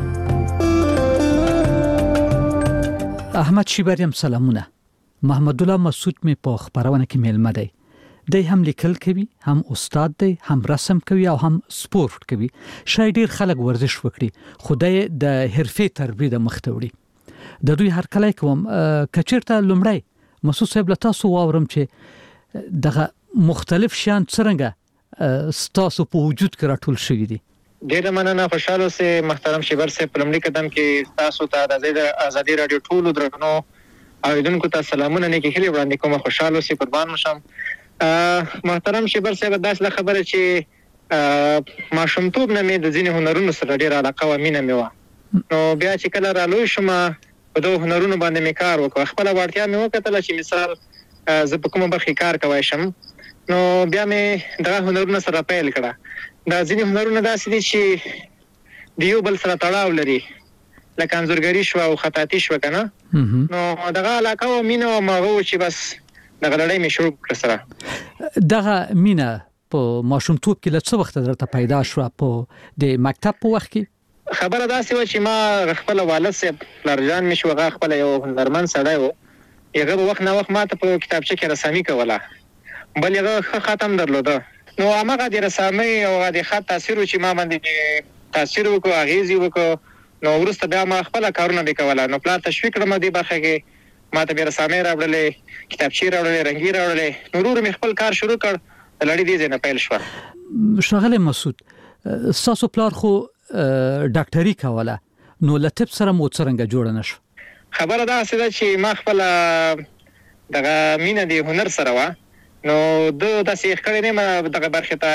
احمد شیبریم سلامونه. محمد الله مسعود می په خبرونه کې ملما دی. دی هم لیکل کوي، هم استاد دی، هم رسم کوي او هم سپورت کوي. شاید ډیر خلک ورزش وکړي، خدای د حرفې تربیه د مخته وړي. د دوی هر کله کوم کچیرته لمړی مسعود صاحب له تاسو واورم چې دغه مختلف شیان څنګه ستاسو په وجود کې راټول شوی دي. ډیر مننه، خوشاله سه محترم شیبر صاحب. په لمړي قدم کې تاسو ته د آزادۍ رادیو ټولو درنو اوریدونکو ته سلامونه نه کېږي وړاندې کوم. خوشاله سه قربان مشم. محترم شیبر صاحب داسې خبره چې ماشومتوب نه مې د ځینې هنرونو سره ډیر علاقه و مینه مې و، نو بیا چې کله رالوی شم په دوه هنرونو باندې مې کار وکړ. خپل وړتیا مې وکړه چې مثال زه په کومه برخه کار کوي شم، نو بیا مې دغه هنرونه سره پیل کړه. دا ځینې هنرونه داسې دي چې د یو بل سره تړاو لري، لکه انځورګري شو او خطاطي شو کنه. نو دغه علاقه و مینه او ماغو چې بس دغه لړۍ مې شروع کړه سره. دغه مینه په ماشومتوب کې له څه وخت درته پیدا شو؟ په د مکتب په وخت کې خبره داسې و چې ما خپل والد صاحب لارجان مې شو، هغه خپل یو هنرمن سړی و. هغه په وخت نه وخت ماته په کتابچه کې رسامي کوله، بل هغه ختم درلوده. نو هغه د رسامي او د خط تاثیر چې ما باندې تاثیر وکړ، اغیزي وکړ. نو ورسته بیا ما خپل کارونه وکوله. نو پلار تشویق کړم دې برخه کې، ما ته بیا رسامي راوړلې، کتابچې راوړلې، رنګي راوړلې. نو ورور مې خپل کار شروع کړ. لړۍ دې نه پیل شو. شغله مسعود، تاسو پلار خو ډاکټري کوله، نو لطف سره مو څنګه جوړ نه شو؟ خبره دا څه ده چې ما خپل دغه مینه د هنر سره و، نو د تاسو ښکړې نه ما دغه برخه ته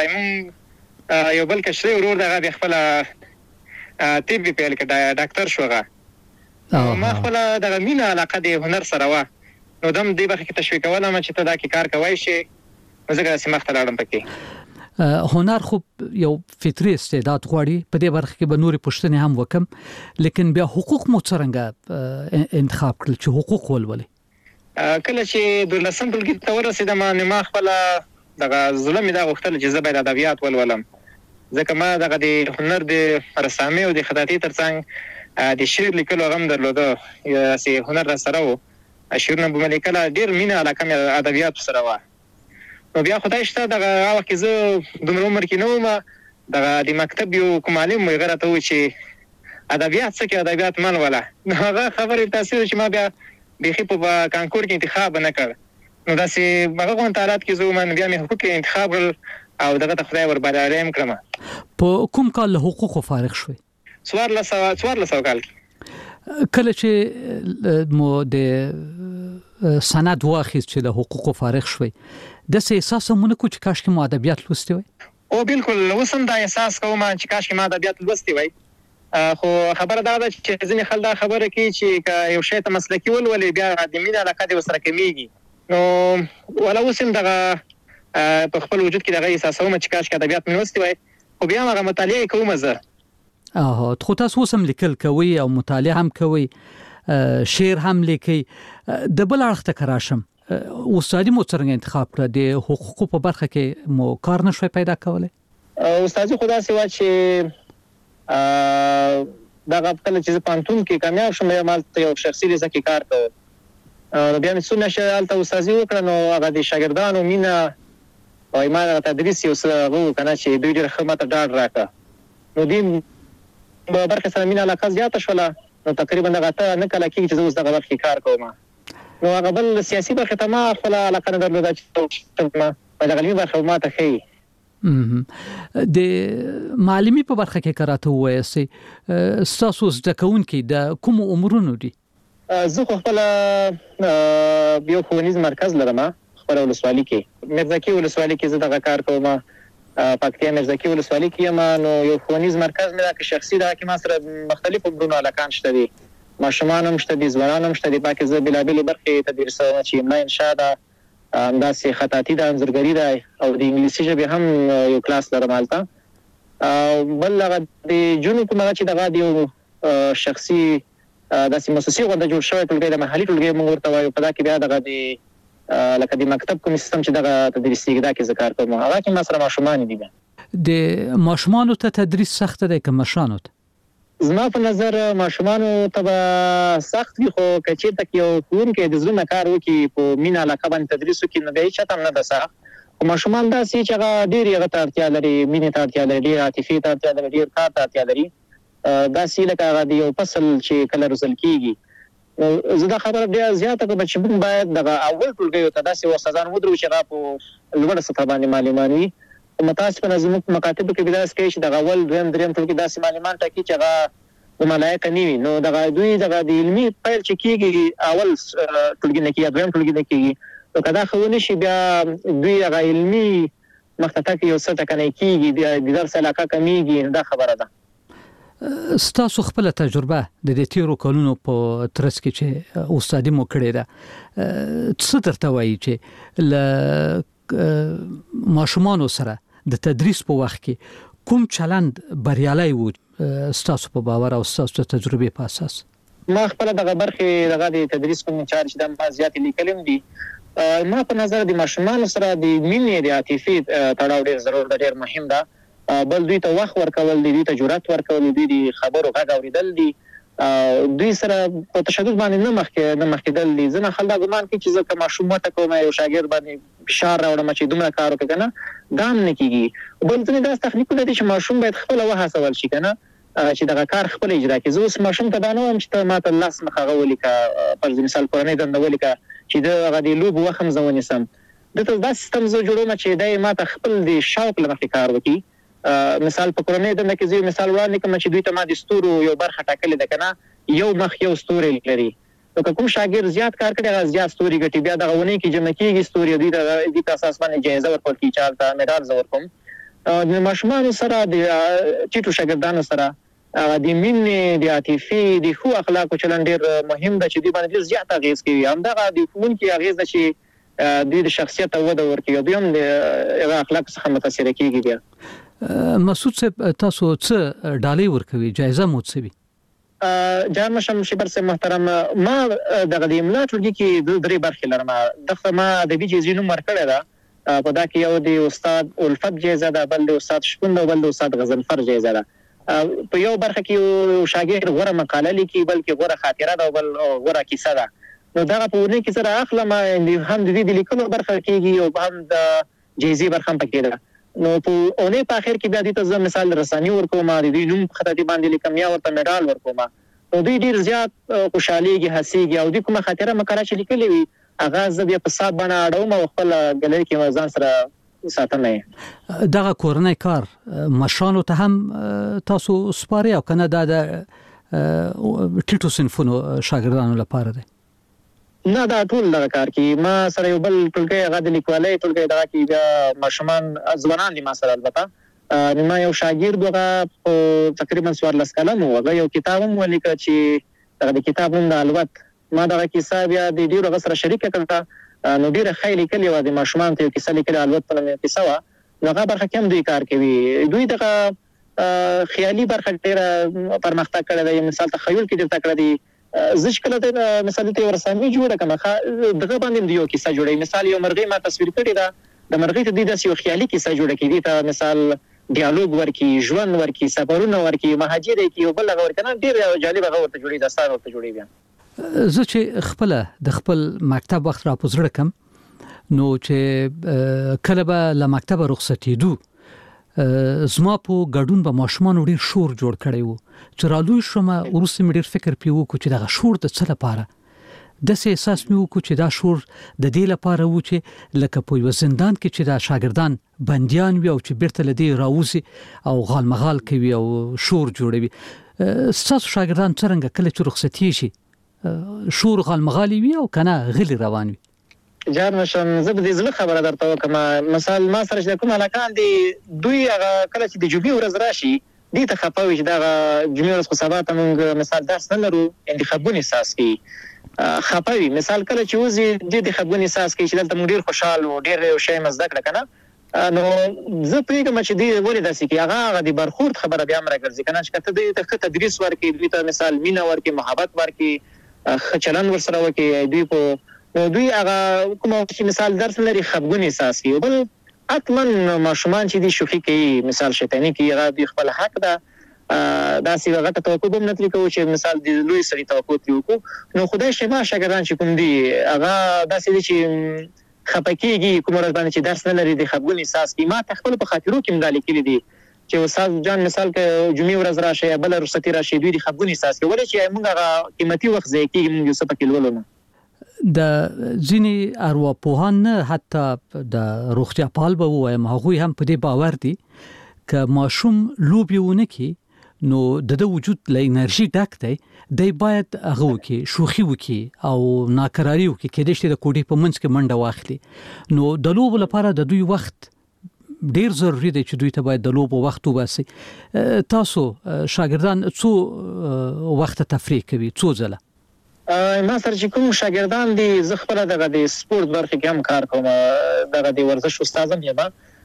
یو بل کشري ورور دغه د خپل طب پیل کړه، ډاکټر شوغه. ما خپل دغه مینه علاقه د هنر سره و، نو دم دې برخه کې تشویق کولم چې ته دا کې کار کوي شي. زګر سیمخ ته لاړم پکې. هنر خو یو فطري استعداد غواړي، په دې برخه کې به نورې پوښتنې هم وکم، لیکن بیا حقوق مو څنګه انتخاب کړل چې حقوق ولولئ؟ کله چې دولسم ټولګي ته ورسېدم نو ما خپل دغه زړه مې دا غوښتل چې زه باید ادبیات ولولم، ځکه ما دغه د هنر د رسامي او د خطاطي ترڅنګ د شعر لیکلو غم درلوده، چې هنر را سره و. شعرونه به مې لیکله، ډېر مینه علاقه مې ادبیاتو سره وه. نو بیا خدای شته دغه هغه وخت کې زه دومره عمر کې نه وم، دغه د مکتب یو کوم معلم مې هغه راته وویل چې ادبیات څه کې ادبیات من وله. نو هغه خبرې تاثیر چې ما بیا بیخي په کانکور کې انتخاب نه کړ. نو داسې هغه غونډ حالات کې زه وم، بیا مې حقوق انتخاب کړل او دغه ته خدای ور بریالی هم کړم. په کوم کال له حقوقو فارغ شوئ؟ څوارلس سوه څوارلس سوه کال کې. کله چې مو د سند واخیست چې له حقوقو فارغ شوئ، داسې احساس مونږ کو چې کاش کې مو ادبیات لوستي وای؟ او بالکل اوس هم دا احساس کوم چې کاش کې ما ادبیات لوستي وای. خو خبره دا ده چې ځینې خلک دا خبره کوي چې یو شی ته مسلکي ولولي بیا د مینې علاقه دې ورسره کمیږي. نو ولا اوس هم دغه په خپل وجود کې دغه احساسوم چې کاش کې ادبیات مې لوستي وای، خو بیا هغه مطالعه کوم زه. آها، خو تاسو اوس هم لیکل کوئ او مطالعه هم کوئ، شعر هم لیکئ. د بل اړخ ته که راشم، استادي مو څنګه انتخاب کړه؟ د حقوقو په برخه کې مو کار نشوي پیدا کولی؟ استادي خو داسې وه چې دغه کله چې زه پوهنتون کې کامیاب شوم، هلته یو شخصي لیسه کې کار کوم. بیا مې څو میاشتې هلته استادي وکړه، نو هغه د شاګردانو مینه او ما دغه تدریس یو څه هغه و که نه چې دوی ډېر ښه ماته ډاډ راکړه. نو دې برخې سره مینه علاقه زیاته شوله. نو تقریبا دغه اته نه کاله کېږي چې زه اوس دغه برخې کې کار کوم. نو هغه بل سیاسي برخې ته ما خپله علاقه نه درلوده چې په دغه علمي برخه ما ته ښیي. د معلمي په برخه کې کراته وایي چې تاسو زده کوونکي د کوم عمرونو دي؟ زه خو خپل یو ښوونیز مرکز لرم خپل ولسوالۍ کې مرزاکي ولسوالۍ کې زه دغه کار کوم پکتیا مرزاکي ولسوالۍ کې یم نو یو ښوونیز مرکز مې دا کې شخصي دا کې ما سره مختلف عمرونو هلکان شته دي ماشومان هم شته دي ځوانان هم شته دي پکې زه بېلابېلې برخې تدریس کوم چې املا انشاء ده همداسې خطاطي ده انځورګري ده او د انګلیسي ژبې هم یو کلاس لرم هلته بل هغه د جنوب په هغه چې دغه د یو شخصي داسې مؤسسې غونډه جوړ شوی ټولګی د محلي ټولګی موږ ورته وایو په دا کې بیا دغه د لکه د مکتب کوم سیستم چې دغه تدریسیږي دا کې زه کار کوم هغه کې ما سره ماشومان دي د ماشومانو ته تدریس سخت دی که مشرانو ته؟ زما په نظر ماشومانو ته به سخت وي خو که چېرته یو ښوونکی د زړه نه کار وکړي په مینه علاقه باندې تدریس وکړي نو بیا هېڅ چاته هم نه ده سخت خو ماشومان داسې چې هغه ډېر هغه ته اړتیا لري مینې ته اړتیا لري ډېر عاطفې ته اړتیا لري ډېر کار ته اړتیا لري داسې لکه هغه د یو فصل چې کله روزل کېږي زه دا خبره ډېره زیاته کوم چې موږ باید دغه اول ټولګیو ته داسې استادان ودرو چې هغه په لوړه سطحه باندې معلمان وي متاسفانه زموږ په مکاتبو کې به داسې کوي چې دغه اول دویم دریم ټولګي داسې معلمان ټاکي چې هغه د ملایقه نه وي نو دغه دوی دغه د علمي پیل چې کېږي اول ټولګي نه کېږي دویم ټولګي نه کېږي نو که دا ښه ونه شي بیا دوی هغه علمي مخته تګ یو څه ټکنی کېږي بیا د درس علاقه کمیږي دا خبره ده ستاسو خپل تجربه د دې تیرو کلونو په ترڅ کې چې استادي مو کړې ده څه درته وایي چې له ماشومانو سره د تدریس په وخت کې کوم چلند بریالي وو ستاسو په باور او ستاسو تجربه په اساس؟ ما خپل دغه برخې دغه د تدریس کوم چارج د ما زیات لیکلم دي ما په نظر د ماشومانو سره د مینې د عاطفې تړاو ډېر ضرور ده ډېر مهم ده بل دوی ته وخت ورکول دي دوی ته جرأت ورکول دي د خبرو غږ اورېدل دي دوی سره په تشدد باندې نه مخکې نه مخکېدل دي ځینې خلک دا ګمان کوي چې زه که ماشوم ماته کوم یو شاګرد باندې فشار راوړم چې دومره کار وکړي که نه دا هم نه کېږي بل ځینې داسې تخنیکونه دي چې ماشوم باید خپله وهڅول شي که نه چې دغه کار خپله اجرا کړي زه اوس ماشوم ته دا نه وایم چې ته ماته لاس مخ هغه ولیکه فرض مثال کورنۍ دنده ولیکه چې د هغه د لوبو وخت هم زه ونیسم دلته دا سیستم زه جوړوم چې دی ماته خپل د شوق له مخې کار وکړي مثال په کورنۍ دنده کې زه مثال وړاندې کوم چې دوی ته ما د ستورو یو برخه ټاکلې ده که نه یو مخ یو ستوری لري نو که کوم شاګرد زیات کار کړي هغه زیات ستوري ګټي بیا دغه اونۍ کې جمع کېږي ستوري دوی ته دوی ته اساس باندې جایزه ورکول کېږي چا ته مډال زه ورکوم د ماشومانو سره د ټیټو شاګردانو سره د مینې د عاطفې د ښو اخلاقو چلند ډېر مهم ده چې دوی باندې ډېر زیات اغېز کوي همدغه د ښوونکي اغېز ده چې دوی د شخصیت وده ورکوي دوی هم د هغه اخلاقو څخه متاثره کېږي بیا مسعود صاحب تاسو څه ډالۍ ورکوي جایزه مو څه وي؟ جان مشم شبر صاحب محترم ما دغه د املا ټولګي کې درې برخې لرم دغه ما ادبي جایزې نوم ورکړی ده په دا کې یو د استاد الفت جایزه ده بل د استاد شپون ده بل د استاد غضنفر جایزه ده په یو برخه کې یو شاګرد غوره مقاله لیکي بلکې غوره خاطره ده او بل غوره کیسه ده نو دغه په ونې کې سره اخلم هم د دې د لیکلو برخه کېږي او هم د جایزې برخه هم پکې ده نو په اونۍ په اخر کې بیا دې ته زه مثال رسنۍ ورکوم د دوی نوم په خطاطي باندې لیکم یا ورته مډال ورکوم نو دوی ډېر زیات خوشحالېږي هڅېږي او دوی کومه خاطره مقاله چې لیکلې وي هغه زه بیا په صاحب باندې اړوم او خپل ګلري کې ځان سره ساتم یې دغه کورنۍ کار مشرانو ته هم تاسو سپارئ او که نه دا د ټیټو صنفونو شاګردانو لپاره دی؟ نه دا ټول دغه کار کوي ما سره یو بل ټولګی هغه د لیکوالۍ ټولګی دغه کې بیا ماشومان ځوانان دي ما سره البته ما یو شاګرد هغه په تقریبا څوارلس کلن و هغه یو کتاب هم ولیکه چې دغه د کتاب نوم د الوت ما دغه کیسه بیا د ډېرو هغه سره شریکه کړه نو ډېره ښه یې لیکلې وه د ماشومانو ته یو کیسه لیکلې الوت په نوم یو کیسه وه نو هغه برخه کې هم دوی کار کوي دوی دغه خیالي برخه ډېره پرمختګ کړی دی مثال تخیل کې ډېر تکړه دي زه چې کله د مثال ته یو رسامي جوړه کړم دغه باندې د یو کیسه جوړوي مثال یو مرغۍ ما تصویر کړې ده د مرغۍ ته دوی داسې یو خیالي کیسه جوړه کړي دي ته مثال ډیالوګ ورکړي ژوند ورکړي سفرونه ورکړي مهاجر یې کړي یو بل هغه ورکړي نه ډېر جالب هغه ورته جوړوي داستان ورته جوړوي بیا زه چې خپله د خپل مکتب وخت را په زړه کم نو چې کله به له مکتبه رخصتېدو زما په ګډون به ماشومانو ډېر شور جوړ کړی و چې رالوی شوم وروسته مې ډېر فکر پرې وکړو چې دغه شور د څه لپاره د سه احساس مې وکړ چې دا شور د دې لپاره و چې لکه په یو زندان کې چې دا شاګردان بنديان وي او چې بیرته لدی راوځي او غالمغال کوي او شور جوړوي. ستاسو شاګردان څنګه کله چې رخصتي شي شور غالمغالي وي او کنه غلي روان وي؟ جان مشم زه د زړه خبره درته وکم. مثال ما سره چې کوم علاقان دي دوی هغه کله چې د جوبي ورځ راشي دې ته خپوي چې دا جمعې ورځ خو سبا ته موږ مثال درس نه لرو انتخابونی احساس کی خپوي. مثال کله چې وزي د انتخابونی احساس کی چې دلته موږ ډیر خوشاله و ډیر شی مزه کړ کنه نو زه پریږم چې دې ولې داسې کی هغه د برخورد خبره بیا امر ګرځي کنه چې کته دې ته تدریس ورکي دوی ته مثال مینا ورکي محبت ورکي خچلن ورسره ورکي دوی په نو دوی هغه کوم چې مثال درس لري خپګونی احساس کوي. بل اتمن ماشومان چې دي شوخي کوي مثال شیطانی کوي هغه د خپل حق ده دا سی هغه ته توقع هم نه تللی کوي چې مثال د لوی سړي توقع کوي نو خدای شي ما شاګردان چې کوم دي هغه داسې دي چې خپکیږي کوم ورځ باندې چې درس نه لري د خپګونی احساس کوي. ما تخپل په خاطرو کې مدالي کړی دي چې استاد جان مثال کې جمعې ورځ راشه یا بل رخصتي راشه دوی د خپګونی احساس کوي ولې چې موږ هغه قیمتي وخت ځای کې موږ څه پکې لولو. د ځینی ارواپوهان نه حتی د روغتیا پال به وایم هغه هم په دې باور دي ک ماشوم لوبيونه کی نو د وجود له انرژي ډک دی دی باید هغه وکي شوخي وکي او ناکراری وکي کله چې د کوډي په منځ کې منډه واخلي نو د لوب لپاره د دوی وخت ډیر ضروری دی چې دوی ته باید د لوب وخت وباسي. تاسو شاګردان څو وخت تفریح کوي څو ځله؟ ما سره چې کوم شاګردان دي زه خپل دغه د سپورت برخه کې هم کار کوم دغه د ورزش استاد هم یم.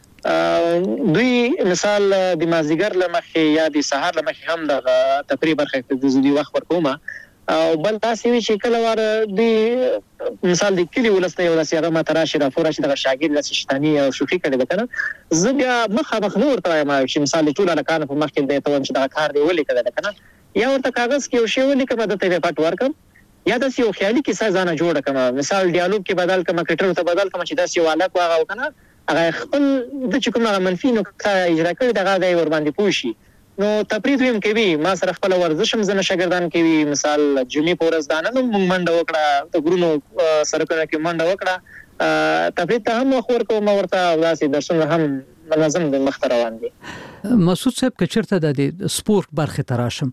دوی مثال د مازیګر لمخې یا د سهار لمخې هم دغه تفریح برخه کې د زودي وخت ورکوم او بل تاسو وی چې کله واره دی مثال د کلی ولسته یو داسې هغه ماتراشي را فورش دغه شاګرد د شتانی او شوخي کړي وکنه زه بیا مخه مخ نور ترایم چې مثال ټول علاقه په مخ کې د ته چې دغه کار دی ولې کړه کنه یا ورته کاغذ کې یو شی ولې کوم د ته پټ ورکم یا د یو خیالي کیسه ځانه جوړ کړم مثال ډیالوګ کې بدل کړم کریکټر ته بدل کړم چې دا سی والا کو هغه وکنه هغه خپل د چې کومه منفي نقطه اجرا کړي دغه دی ور باندې پوښي نو تفریح هم کوي. ما سره خپل ورزش هم زنه شاګردان کوي مثال جمعې پورز دانه نو منډه وکړه د ګورونو سرکونه کې منډه وکړه تفریح ته هم خور کوم ورته واسي درسونه هم منظم د مخ روان دي. مسعود صاحب کچرته د سپورت برخه تراشم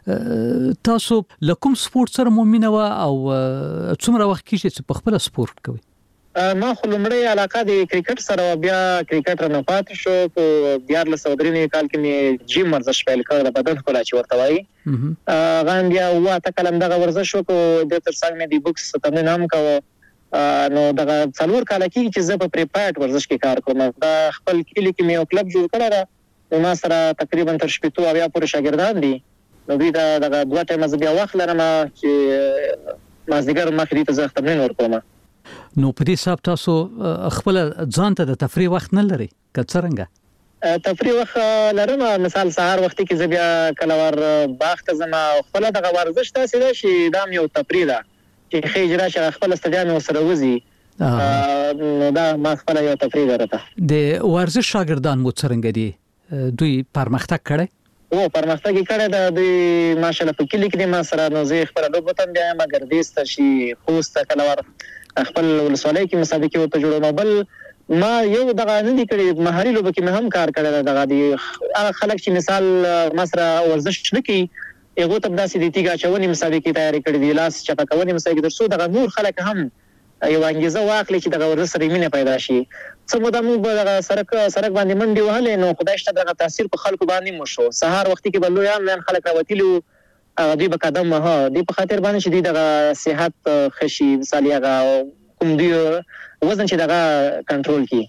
تاسو لکم سپورت سره مؤمنه او څومره وخت کې چې په خپل سپورت کوي؟ ما خو لمړی علاقه د کرکټ سره بیا کرکټ نه پات شو په دیار له سودرینې کال کې مې جیم ورزش پیل کړ د بدن خلا چې ورته وایي غان بیا واته کلم دغه ورزش وکړو د تر څنګ مې د بوکس تمرین هم کوم نو دغه څلور کال کې چې زه په پریپایټ ورزش کې کار کوم دا خپل کلی کې مې یو کلب جوړ کړی ما سره تقریبا تر شپږ او بیا پورې شاګردان دي نو دوی دا دغه دوه ټیمه بیا وخت لرم چې مازدیګر مخې ته زه تمرین ورکوم. نو په دې حساب تاسو خپل ځان ته د تفریح وخت نه لري که څنګه؟ تفریح وخت لرم مثال سهار وخت کې زه بیا کله ور باغ ته ځم خپل دغه ورزش تاسو دا شي دا یو تفریح ده چې خېجرا چې خپل استادان سره وزي نو دا ما خپل یو تفریح درته. د ورزش شاګردان مو څنګه دي دوی پرمختګ کړي؟ او پرمختګ کړي دا دوی ماشاءالله په کلی کې ما سره نو زه خپل لوبته بیا ما ګردیس ته شي خوست کله ور خپل ولسوالۍ کې مسابقې ورته جوړوم بل ما یو دغه نه دي کړی مهاري لوبه کې مې هم کار کړی دغه دي هغه خلک چې مثال مسره ورزش نه کوي هغه ته داسې دي تیګه چونی مسابقې تیاری کړې دي لاس چپا کوي مسابقې درسو دغه نور خلک هم یو انګیزه واخلي چې دغه ورزش سره مینه پیدا شي څه مو د موږ دغه سرک سرک باندې منډي وهلې نو خدای شته دغه تاثیر په خلکو باندې مو شو سهار وخت کې بلو یا من خلک راوتیلو دوی په قدم ها دی په خاطر باندې چې دی دغه صحت خشي مثال هغه کوم دی وزن چې دغه کنټرول کی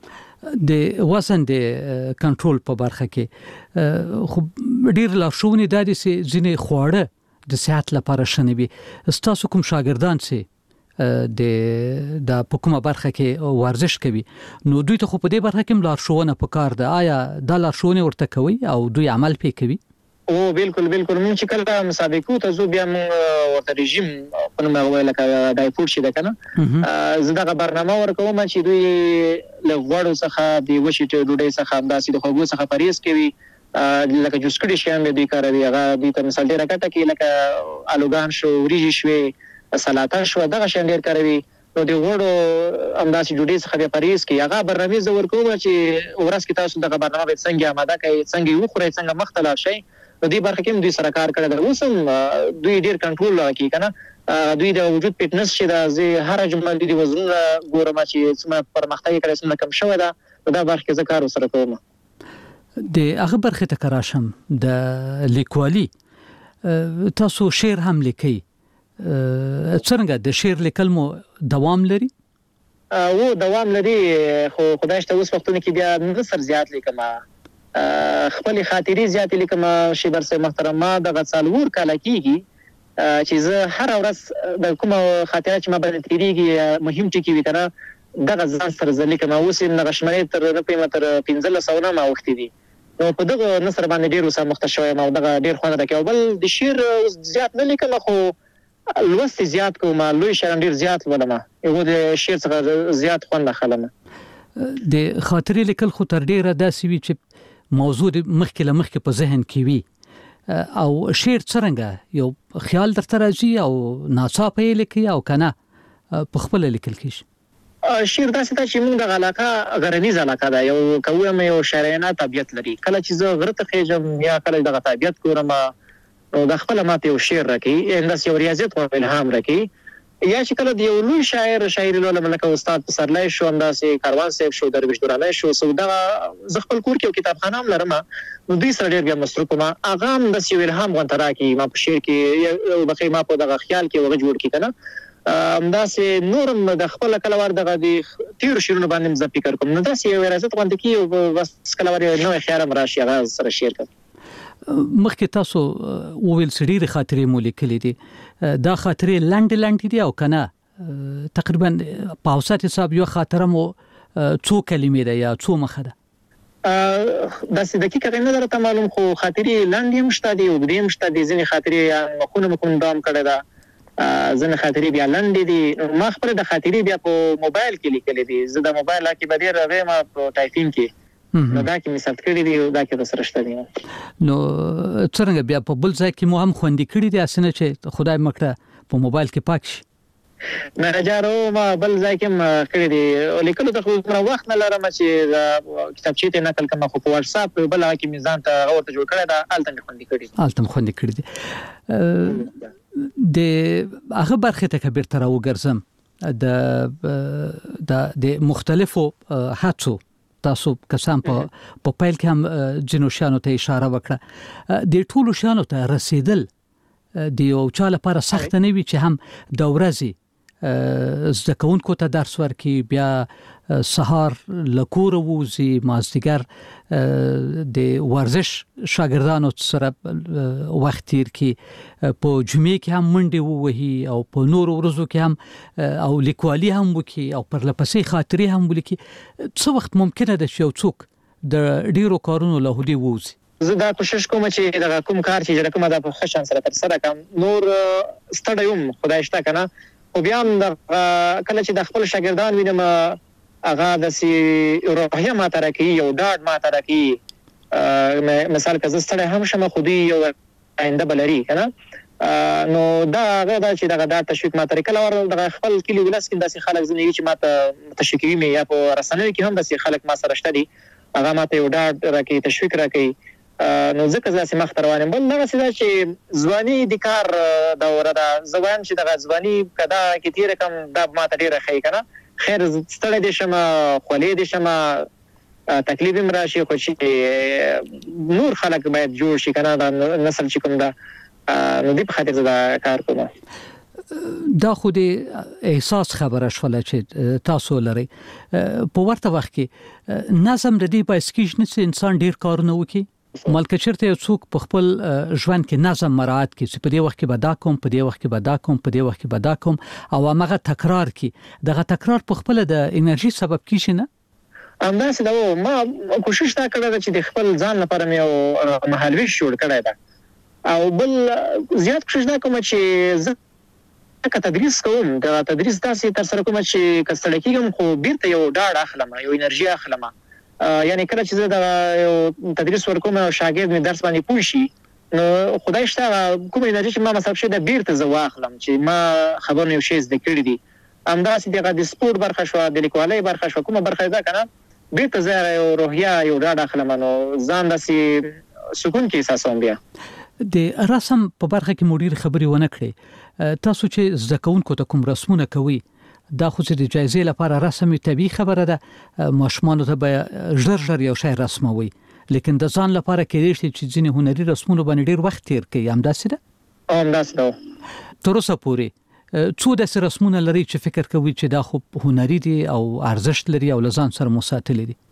د وزن د کنټرول په برخه کې خو ډیر لارښوونې د دې ځینې خواړه د صحت لپاره شنوي تاسو کوم شاګردان سي د د حکومت برخه کې ورزش کوي نو دوی ته خو په دې برخه کې لارښوونه پکار ده آیا د لارښوونه ورته کوي او دوی عمل پې کوي؟ او بالکل بالکل مونږ چې کله مسابقو ته زو بیا مونږ ورته رژیم په نوم غوړل لکه دای فوډ شي ده کنه زه دغه برنامه ورکوم چې دوی له غوړو څخه د وشي ته ډوډۍ څخه همداسې د خوږو څخه پرهیز کوي لکه جوس کړي شي هم دوی کاروي هغه دوی ته مثال ډیره کټه کې لکه الوګان شو وریجې شوي سلاته شو دغه شین ډیر کاروي نو د غوړو همداسې جوړې څخه بیا پریز کې هغه برنامه زور کوم چې ورځ کې تاسو دغه برنامه به څنګه آماده کوي څنګه وخوري څنګه مختلف شي نو دې برخه کې دوی سره کار کړی دا اوس دوی ډیر کنټرول کوي کنه دوی د وجود فټنس چې د زی هر جمله د وزن ګورم چې څومره پرمختګ کړی څومره کم شوی دا دا برخه کې کار وسره کوم د هغه برخه ته کراشم د لیکوالي تاسو شعر هم لیکي څنګه د شعر لیکل مو دوام لري او دوام لري خو خدای شته اوس وختونه کې بیا نثر زیات لیکم خپل خاطري زیات لیکم شیبر سه محترمه د غسالور کاله کیږي چې زه هر ورځ د کومه خاطره چې ما باندې تیریږي مهم ټکی وي کنه دغه ځان سره ځلې کما اوس نه غشمنې تر نه پېم تر پنځه سوه ما وخت دي نو په دغه نثر باندې ډیر وسه مختص ما دغه ډیر خوانه ده کې بل د شعر زیات نه لیکم خو لوست زیات کوم لوی شعر ډیر زیات ولما یو د شعر څخه زیات خوانه خلم د خاطرې لیکل خو تر ډیره داسې وي چې موضوع مخکې له مخکې په ذهن کې وي او شعر څنګه یو خیال درته راځي او ناڅاپه یې لیکي او کنه په خپل لیکل کیږي شعر داسې ته چې موږ د علاقه غرنیز علاقه ده یو کومه یو شاعرانه طبيعت لري کله چې زه غره ته خېجم یا کله د طبيعت ګورم نو د خپل ماته یو شعر راکې انداس یو ریاضت او الهام راکې یا چې کله د یو لوی شاعر شاعر له ملک استاد پسرلای شو انداسې کاروان صاحب شو درویش درانه شو سودا ز خپل کور کې یو کتابخانه هم لرم نو دوی سره ډیر بیا مصروف ما اغه هم د یو الهام غونټرا کې ما په شعر کې یو بخې ما په دغه خیال کې وغه جوړ کی کنه همداسې نورم د خپل کلوار دغه د تیر شعرونه باندې ز فکر کوم نو داسې یو ریاضت غونډه کې بس کلوار نو خیال راشي هغه سره شعر کوم مخکې تاسو وویل سړي خاطرې مو لیکلې دي دا خاطرې لاندې لاندې دي او کنه تقریبا په اوسط حساب یو خاطره مو څو کلمې ده یا څو مخه ده داسې دقیقه نه درته معلوم خو خاطرې لاندې هم شته دي او دې هم شته دي ځینې خاطرې مخونه مکم دام کړی ده ځینې خاطرې بیا لاندې دي ما خپل د خاطرې بیا په موبایل کې لیکلې دي زه د موبایل کې به ډېر راغی ما په ټایپینګ کې نو دا کې مثال کړی دی دا کې د سره شته دي نو څنګه بیا په بل ځای کې مو هم خوندې کړی دي اسنه چې خدای مکړه په موبایل کې پاک شي نه جارو ما بل ځای کې کړی دی لیکلو ته خو وخت نه لرم چې کتابچې ته نقل کوم خو په واتس اپ بل کې میزان ته اورته جوړ کړی دا الته خوندې کړی الته خوندې کړی دي د هغه برخه ته کبیر تر وګرځم د د مختلفو هڅو تاسو کسان په په پیل کې هم جنو شانو ته اشاره وکړه د ټولو شانو ته رسیدل د یو چا لپاره سخت نه وي چې هم د ورځې زده کوونکو ته درس ورکړي بیا سهار لکور ووزي مازدیګر د ورزش شاګردانو سره وخت تیر کړي په جمعې کې هم منډه ووهي او په نور ورځو کې هم او لیکوالي هم وکړي او پر لپسې خاطرې هم ولیکي څو وخت ممکنه ده چې یو څوک د ډیرو کارونو له هدي ووزي زه دا کوشش کوم چې دا کوم کار چې کومه د خوشان سره تر سره کوم نور ستړیم خدای شته کنه او بیا هم کله چې د خپل شاګردان وینم هغه د سی روحیه ما ترکی یو ډاډ ما ترکی مثال که زه ستړی هم شم خو دوی یو آینده بلري کنه نو دا هغه دا چې دغه د تشویق ما ترکی کله ور د خپل کلی ولس کې داسې خلک زنه چې ما ته تشویقي مې یا په رسنیو کې هم داسې خلک ما سره شته دي هغه ما ته یو ډاډ راکې تشویق راکې نو ځکه ځاسې مخ ته روان یم بل دغسې ده چې ځواني د کار دوره ده زه وایم چې دغه ځواني که دا کې تېره کړم دا ما ته ډېره ښایي که نه خیر ستړی دې شم خولې دې شم تکلیف هم راشي خو چې نور خلک باید جوړ شي که نه دا نسل چې کوم ده نو دې په خاطر زه دا کار کوم دا خو د احساس خبره شوله چې تاسو لري په ورته وخت کې نظم د دې باعث کېږي چې انسان ډېر کارونه وکړي ملکه چرته یو څوک په خپل ژوند کې نظم مراعات کړي چې په دې وخت کې به دا کوم په دې وخت کې به دا کوم په دې وخت کې به دا کوم او هغه تکرار کړي دغه تکرار په خپل د انرژي سبب کیږي نه همداسې دا ما کوشش دا کړی چې د خپل ځان لپاره مې یو مهالویش جوړ کړی ده او بل زیات کوشش دا کوم چې زه که تدریس کوم دا تدریس داسې تر سره کوم چې که ستړی کېږم خو بیرته یو ډاډ اخلم یو انرژي اخلم یعنی کله چې زه د تدریس ورکوم او شاګرد مې درس باندې پوه شي نو خدای شته کوم انرژي چې ما مصرف شوی د بیرته زه واخلم چې ما خبرونه یو شی زده کړي دي همداسې دغه د سپورت برخه شوه د لیکوالۍ برخه شوه کومه برخه ده که نه بیرته زه یو روحیه یو ډاډ اخلم نو ځان داسې سکون کې احساسوم بیا د رسم په برخه کې مو ډېرې خبرې ونه کړې تاسو چې زده کوونکو ته کوم رسمونه کوي دا خو چې د جایزې لپاره رسم طبیعي خبره ده ماشومانو ته به ژر ژر یو شی رسموي لیکن د ځان لپاره کېدای شي چې ځینې هنري رسمونه باندې ډېر وخت تیر کوي همداسې ده همداسې ده تر اوسه پورې څو داسې رسمونه لري چې فکر کوي چې دا خو هنري دي او ارزښت لري او له ځان سره مو ساتلي دي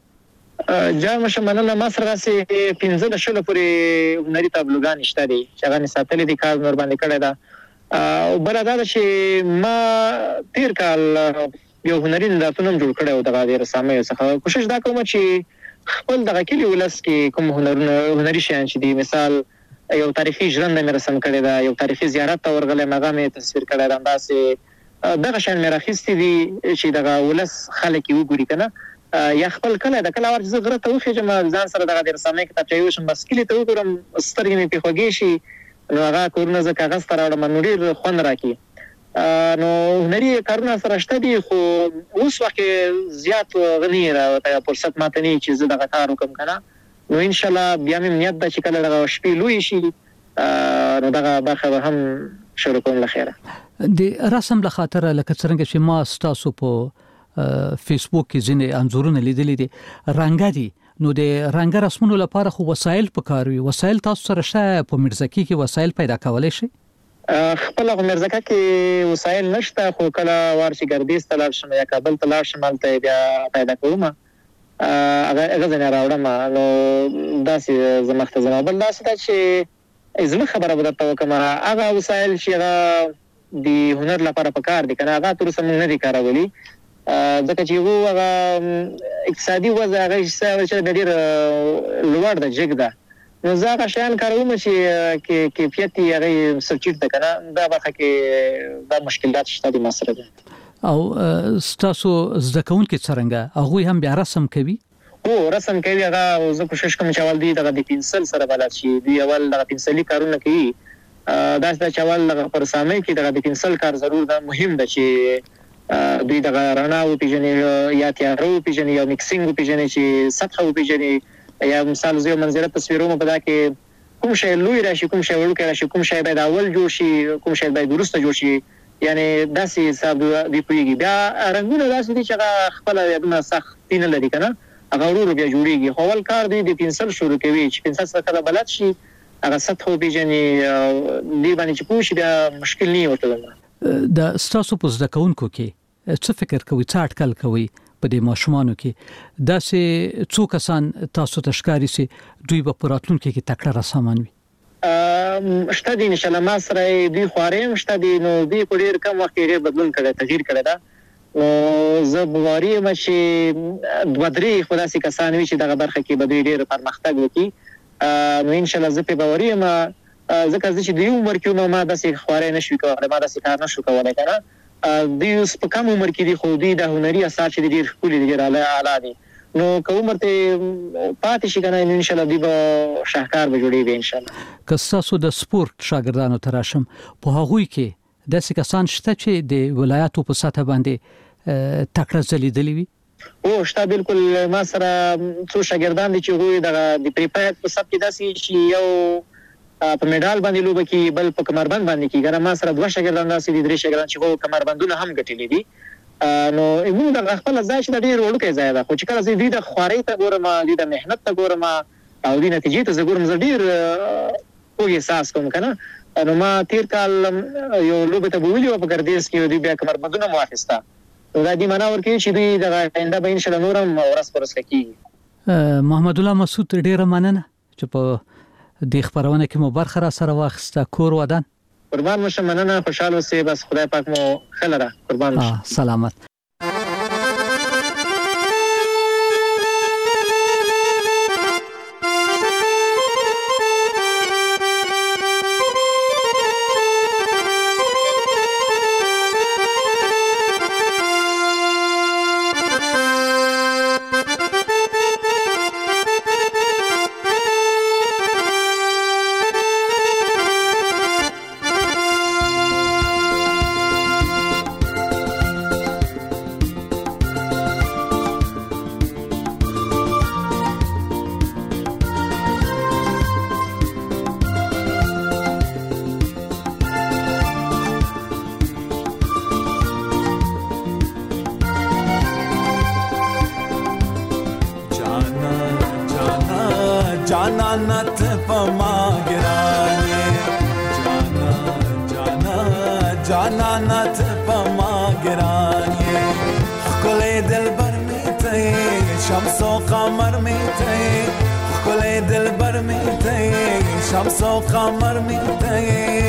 جان مشه مننه ما سره داسې پنځه د شلو پورې هنري تابلوګانې شته دي چې هغه مې ساتلي دي کار نور باندې کړی ده او بله دا ده چې ما تیر کال یو هنري نندارتون هم جوړ کړی و دغه د رسامیو څخه کوشش دا کوم چې خپل دغه کلي ولس کې کوم هنرونه هنري شیان چې دي مثال یو تاریخي ژرنده مې رسم کړې ده یو تاریخي زیارت ته ورغلی یم هغه مې تصویر کړی ده همداسې دغه شیان مې راخیستي دي چې دغه ولس خلک یې وګوري که نه یا خپل کلی ده کله ور چې زه غره ته وخېږم ځان سره دغه د رسامۍ کتابچه یوشم بس کلي ته وګورم سترګې مې پرې خوږې شي نو هغه کورونه زه کاغذ ته راوړم نو ډېر خوند راکړي نو هنري کارونه سره شته دي خو اوس وخت کې زیات غني راته فرصت ماته نه چې زه دغه کار وکړم که نه نو انشاءالله بیا مې نیت ده چې کله دغه شپې لویې شي نو دغه برخه به هم شروع کوم له خیره د رسم له خاطره لکه څرنګه چې ما ستاسو په فیسبوک کې ځینې انځورونه لیدلي دي رنګه دي نو د رنګ رسمونو لپاره خو وسایل پکار وي وسایل تاسو سره شته په مرزکي کې وسایل پیدا کولای شي خپل په مرزکه کې وسایل نشته خو کله ورشي ګردیز ته لاړ شم یا کابل ته لاړ شم هلته بیا پیدا کوم هغه هغه ځنې راوړم نو داسې زه مخته ځم بل داسې ده چې زما خبره به درته وکړم هغه وسایل چې هغه د هنر لپاره پکار دي که نه هغه تر اوسه موږ نه دي کارولي ځکه چې هغو هغه اقتصادي وضع هغه چې ډېر لوړ ده جګ ده نو زه هغه شیان کاروم چې کیفیت یې هغه سرچیټ ده که نه دا برخه کې دا مشکلات شته دي ما سره ده او ستاسو زده کوونکي څرنګه هغوی هم بیا رسم کوي هو رسم کوي هغه زه کوشش کوم چې اول دوی دغه د پنسل سره بلد شي دوی اول دغه پنسلي کارونه کوي داسې ده چې اول دغه په رسامۍ کې دغه د پنسل کار ضرور ده مهم ده چې دوی دغه رڼا وپېژني یا تیاره وپېژني یا میکسینګ وپېژني چې سطحه وپېژني یا مثال زه یو منظره تصویروم په دا کې کوم شی لوی راشي کوم شی وړوکی راشي کوم شی باید اول جوړ شي کوم شی باید وروسته جوړ شي یعنی داسې حساب دوی پوهېږي بیا رنګونه داسې دي چې هغه خپله یادونه سختي نه لري که نه هغه ورو ورو بیا جوړېږي خو اول کار دوی د پنسل شروع کوي چې پنسل سره کله بلد شي هغه سطحه وپېژني دې باندې چې پوه شي بیا مشکل نه ورته ده د ستاسو په زده کوونکو کې څه فکر کوي څه اټکل کوي په دې ماشومانو کې داسې څو کسان تاسو ته ښکاري چې دوی به په راتلونکي کې تکړه رسامان وي شته دي انشاءالله ما سره دوی خوارې هم شته دي نو دوی په ډېر کم وخت کې ډېر بدلون کړی تغییر کړی ده نو زه باوري یم چې دوه درې خو داسې کسان وي چې دغه برخه کې به دوی ډېر پرمختګ وکړي نو انشاءالله زه پرې باوري یم ځکه زه چې د یو عمر کې وم ما داسې خوارۍ نه شوي کولی ما داسې کار نه شو کولی که نه دوی اوس په کم عمر کې دي خو دوی د هنري اثار چې دي ډېر ښکلي دي ډېر اعلی دي نو که عمر ته پاتې شي که نه نو انشاءالله دوی به شاهکار به جوړېږي انشاءالله که ستاسو د سپورت شاګردانو ته راشم په هغوی کې داسې کسان شته چې د ولایاتو په سطحه باندې تکړه ځلېدلي وي او شته بالکل ما سره څو شاګردان دي چې هغوی دغه د پریپاید په سطح کې داسې چې یو په میډال باندې لوبه کې بل په کمربند باندې کې ګره ما سره دوه شاګردان داسې دي درې شاګردان چې هغو کمربندونه هم ګټلي دي نو موږ دغه خپله ځای چې دا ډېر وړوکی ځای ده خو چې کله زه دوی د خوارۍ ته ګورم دوی د محنت ته ګورم او دوی نتیجې ته زه ګورم زه ډېر خوږ احساس کوم که نه نو ما تېر کال یو لوبې ته به ولي وه په ګردیز کې دوی بیا کمربندونه مو واخېسته نو دا دې معنا ورکوي چې دوی دغه آینده به انشاءالله نور هم ورځ په ورځ ښه کېږي محمد الله مسعود ډېره مننه چې په د خبرونه کې مو برخه را سره واخسته کور ودان قربان مشه مننه خوشاله اوسئ بس خدای پاک مو ښه لره قربان مشه سلامت جانانت پما گرانی جانا جانا جانانت پما گرانی خکل دل بر میتی شمس و قمر میتی خکل دل بر میتی شمس و قمر میتی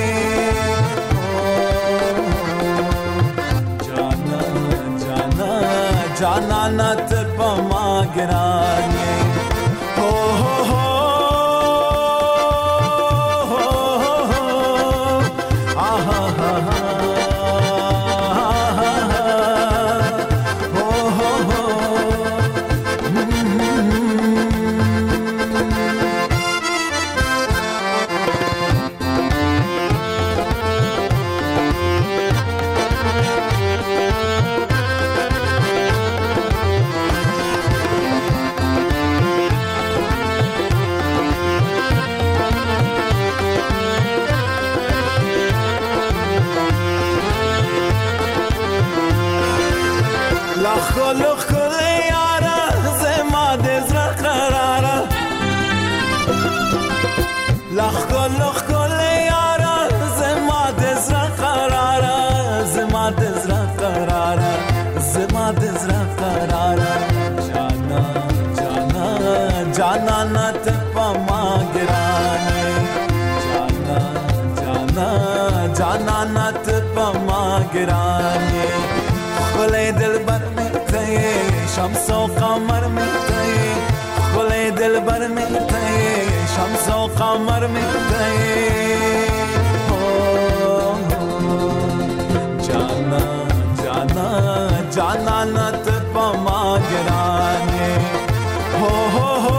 جانا جانا جانانت پما گرانی خلو خل یارا زما دزرا قرارا لا خلو خل یارا زما دزرا قرارا زما دزرا قرارا زما دزرا قرارا جانا جانا جانا نت پما گرانی جانا جانا جانا نت پما گرانی خلے دل بر شمس و قمر میتی خلے دل بر میتی شمس و قمر میتی جانا جانا جانا نت پما گرانی ہو ہو ہو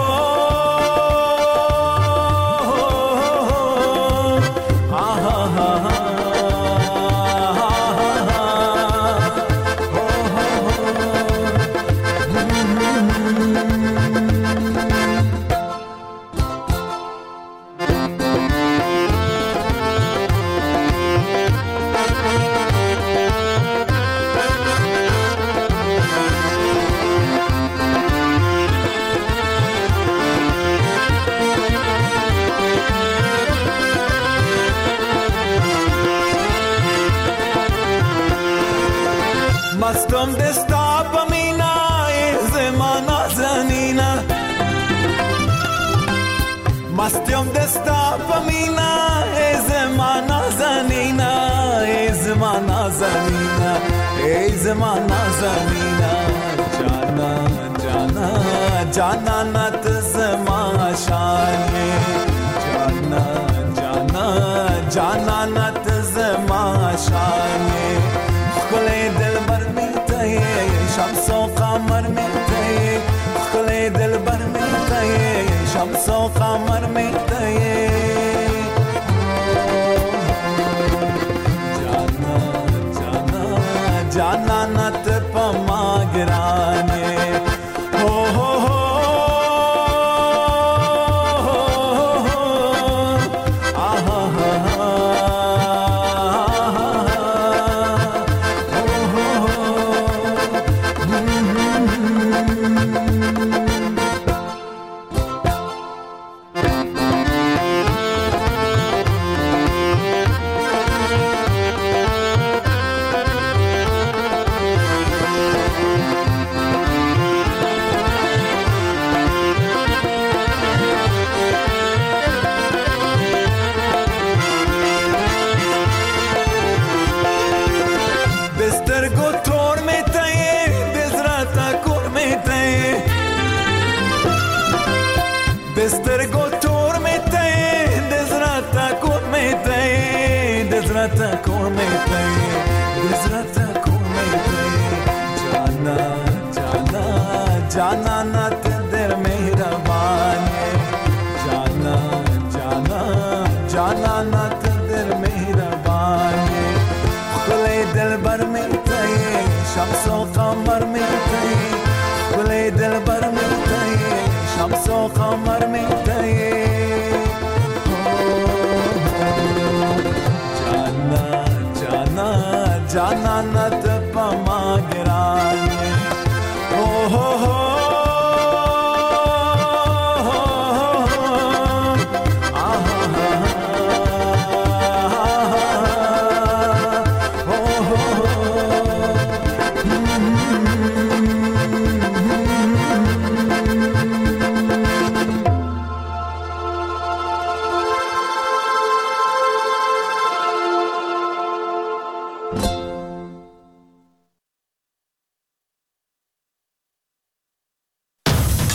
مستم دستا پمینا زمانا زنینا مستم دستا پمینا زمانا زنینا زمانا زنینا زمانا زنینا جانا جانا جانا نت زما شانی جانا جانا جانا نت زما شانی خلے دل بر میتی شمس و قمر میتی خلے دل بر میتی شمس و قمر میتی جانا جانا جانا نت پما گرانی ہو ہو ہو بسترگو تور میتی دزرتا کور میتی دزرتا کور میتی دزرتا کور میتی جانا جانا جانا نت در مهربانی جانا جانا جانا نت در مهربانی خلے دل بر میتی شمس و قمر میتی خلے دل بر میتی شمس و قمر میتی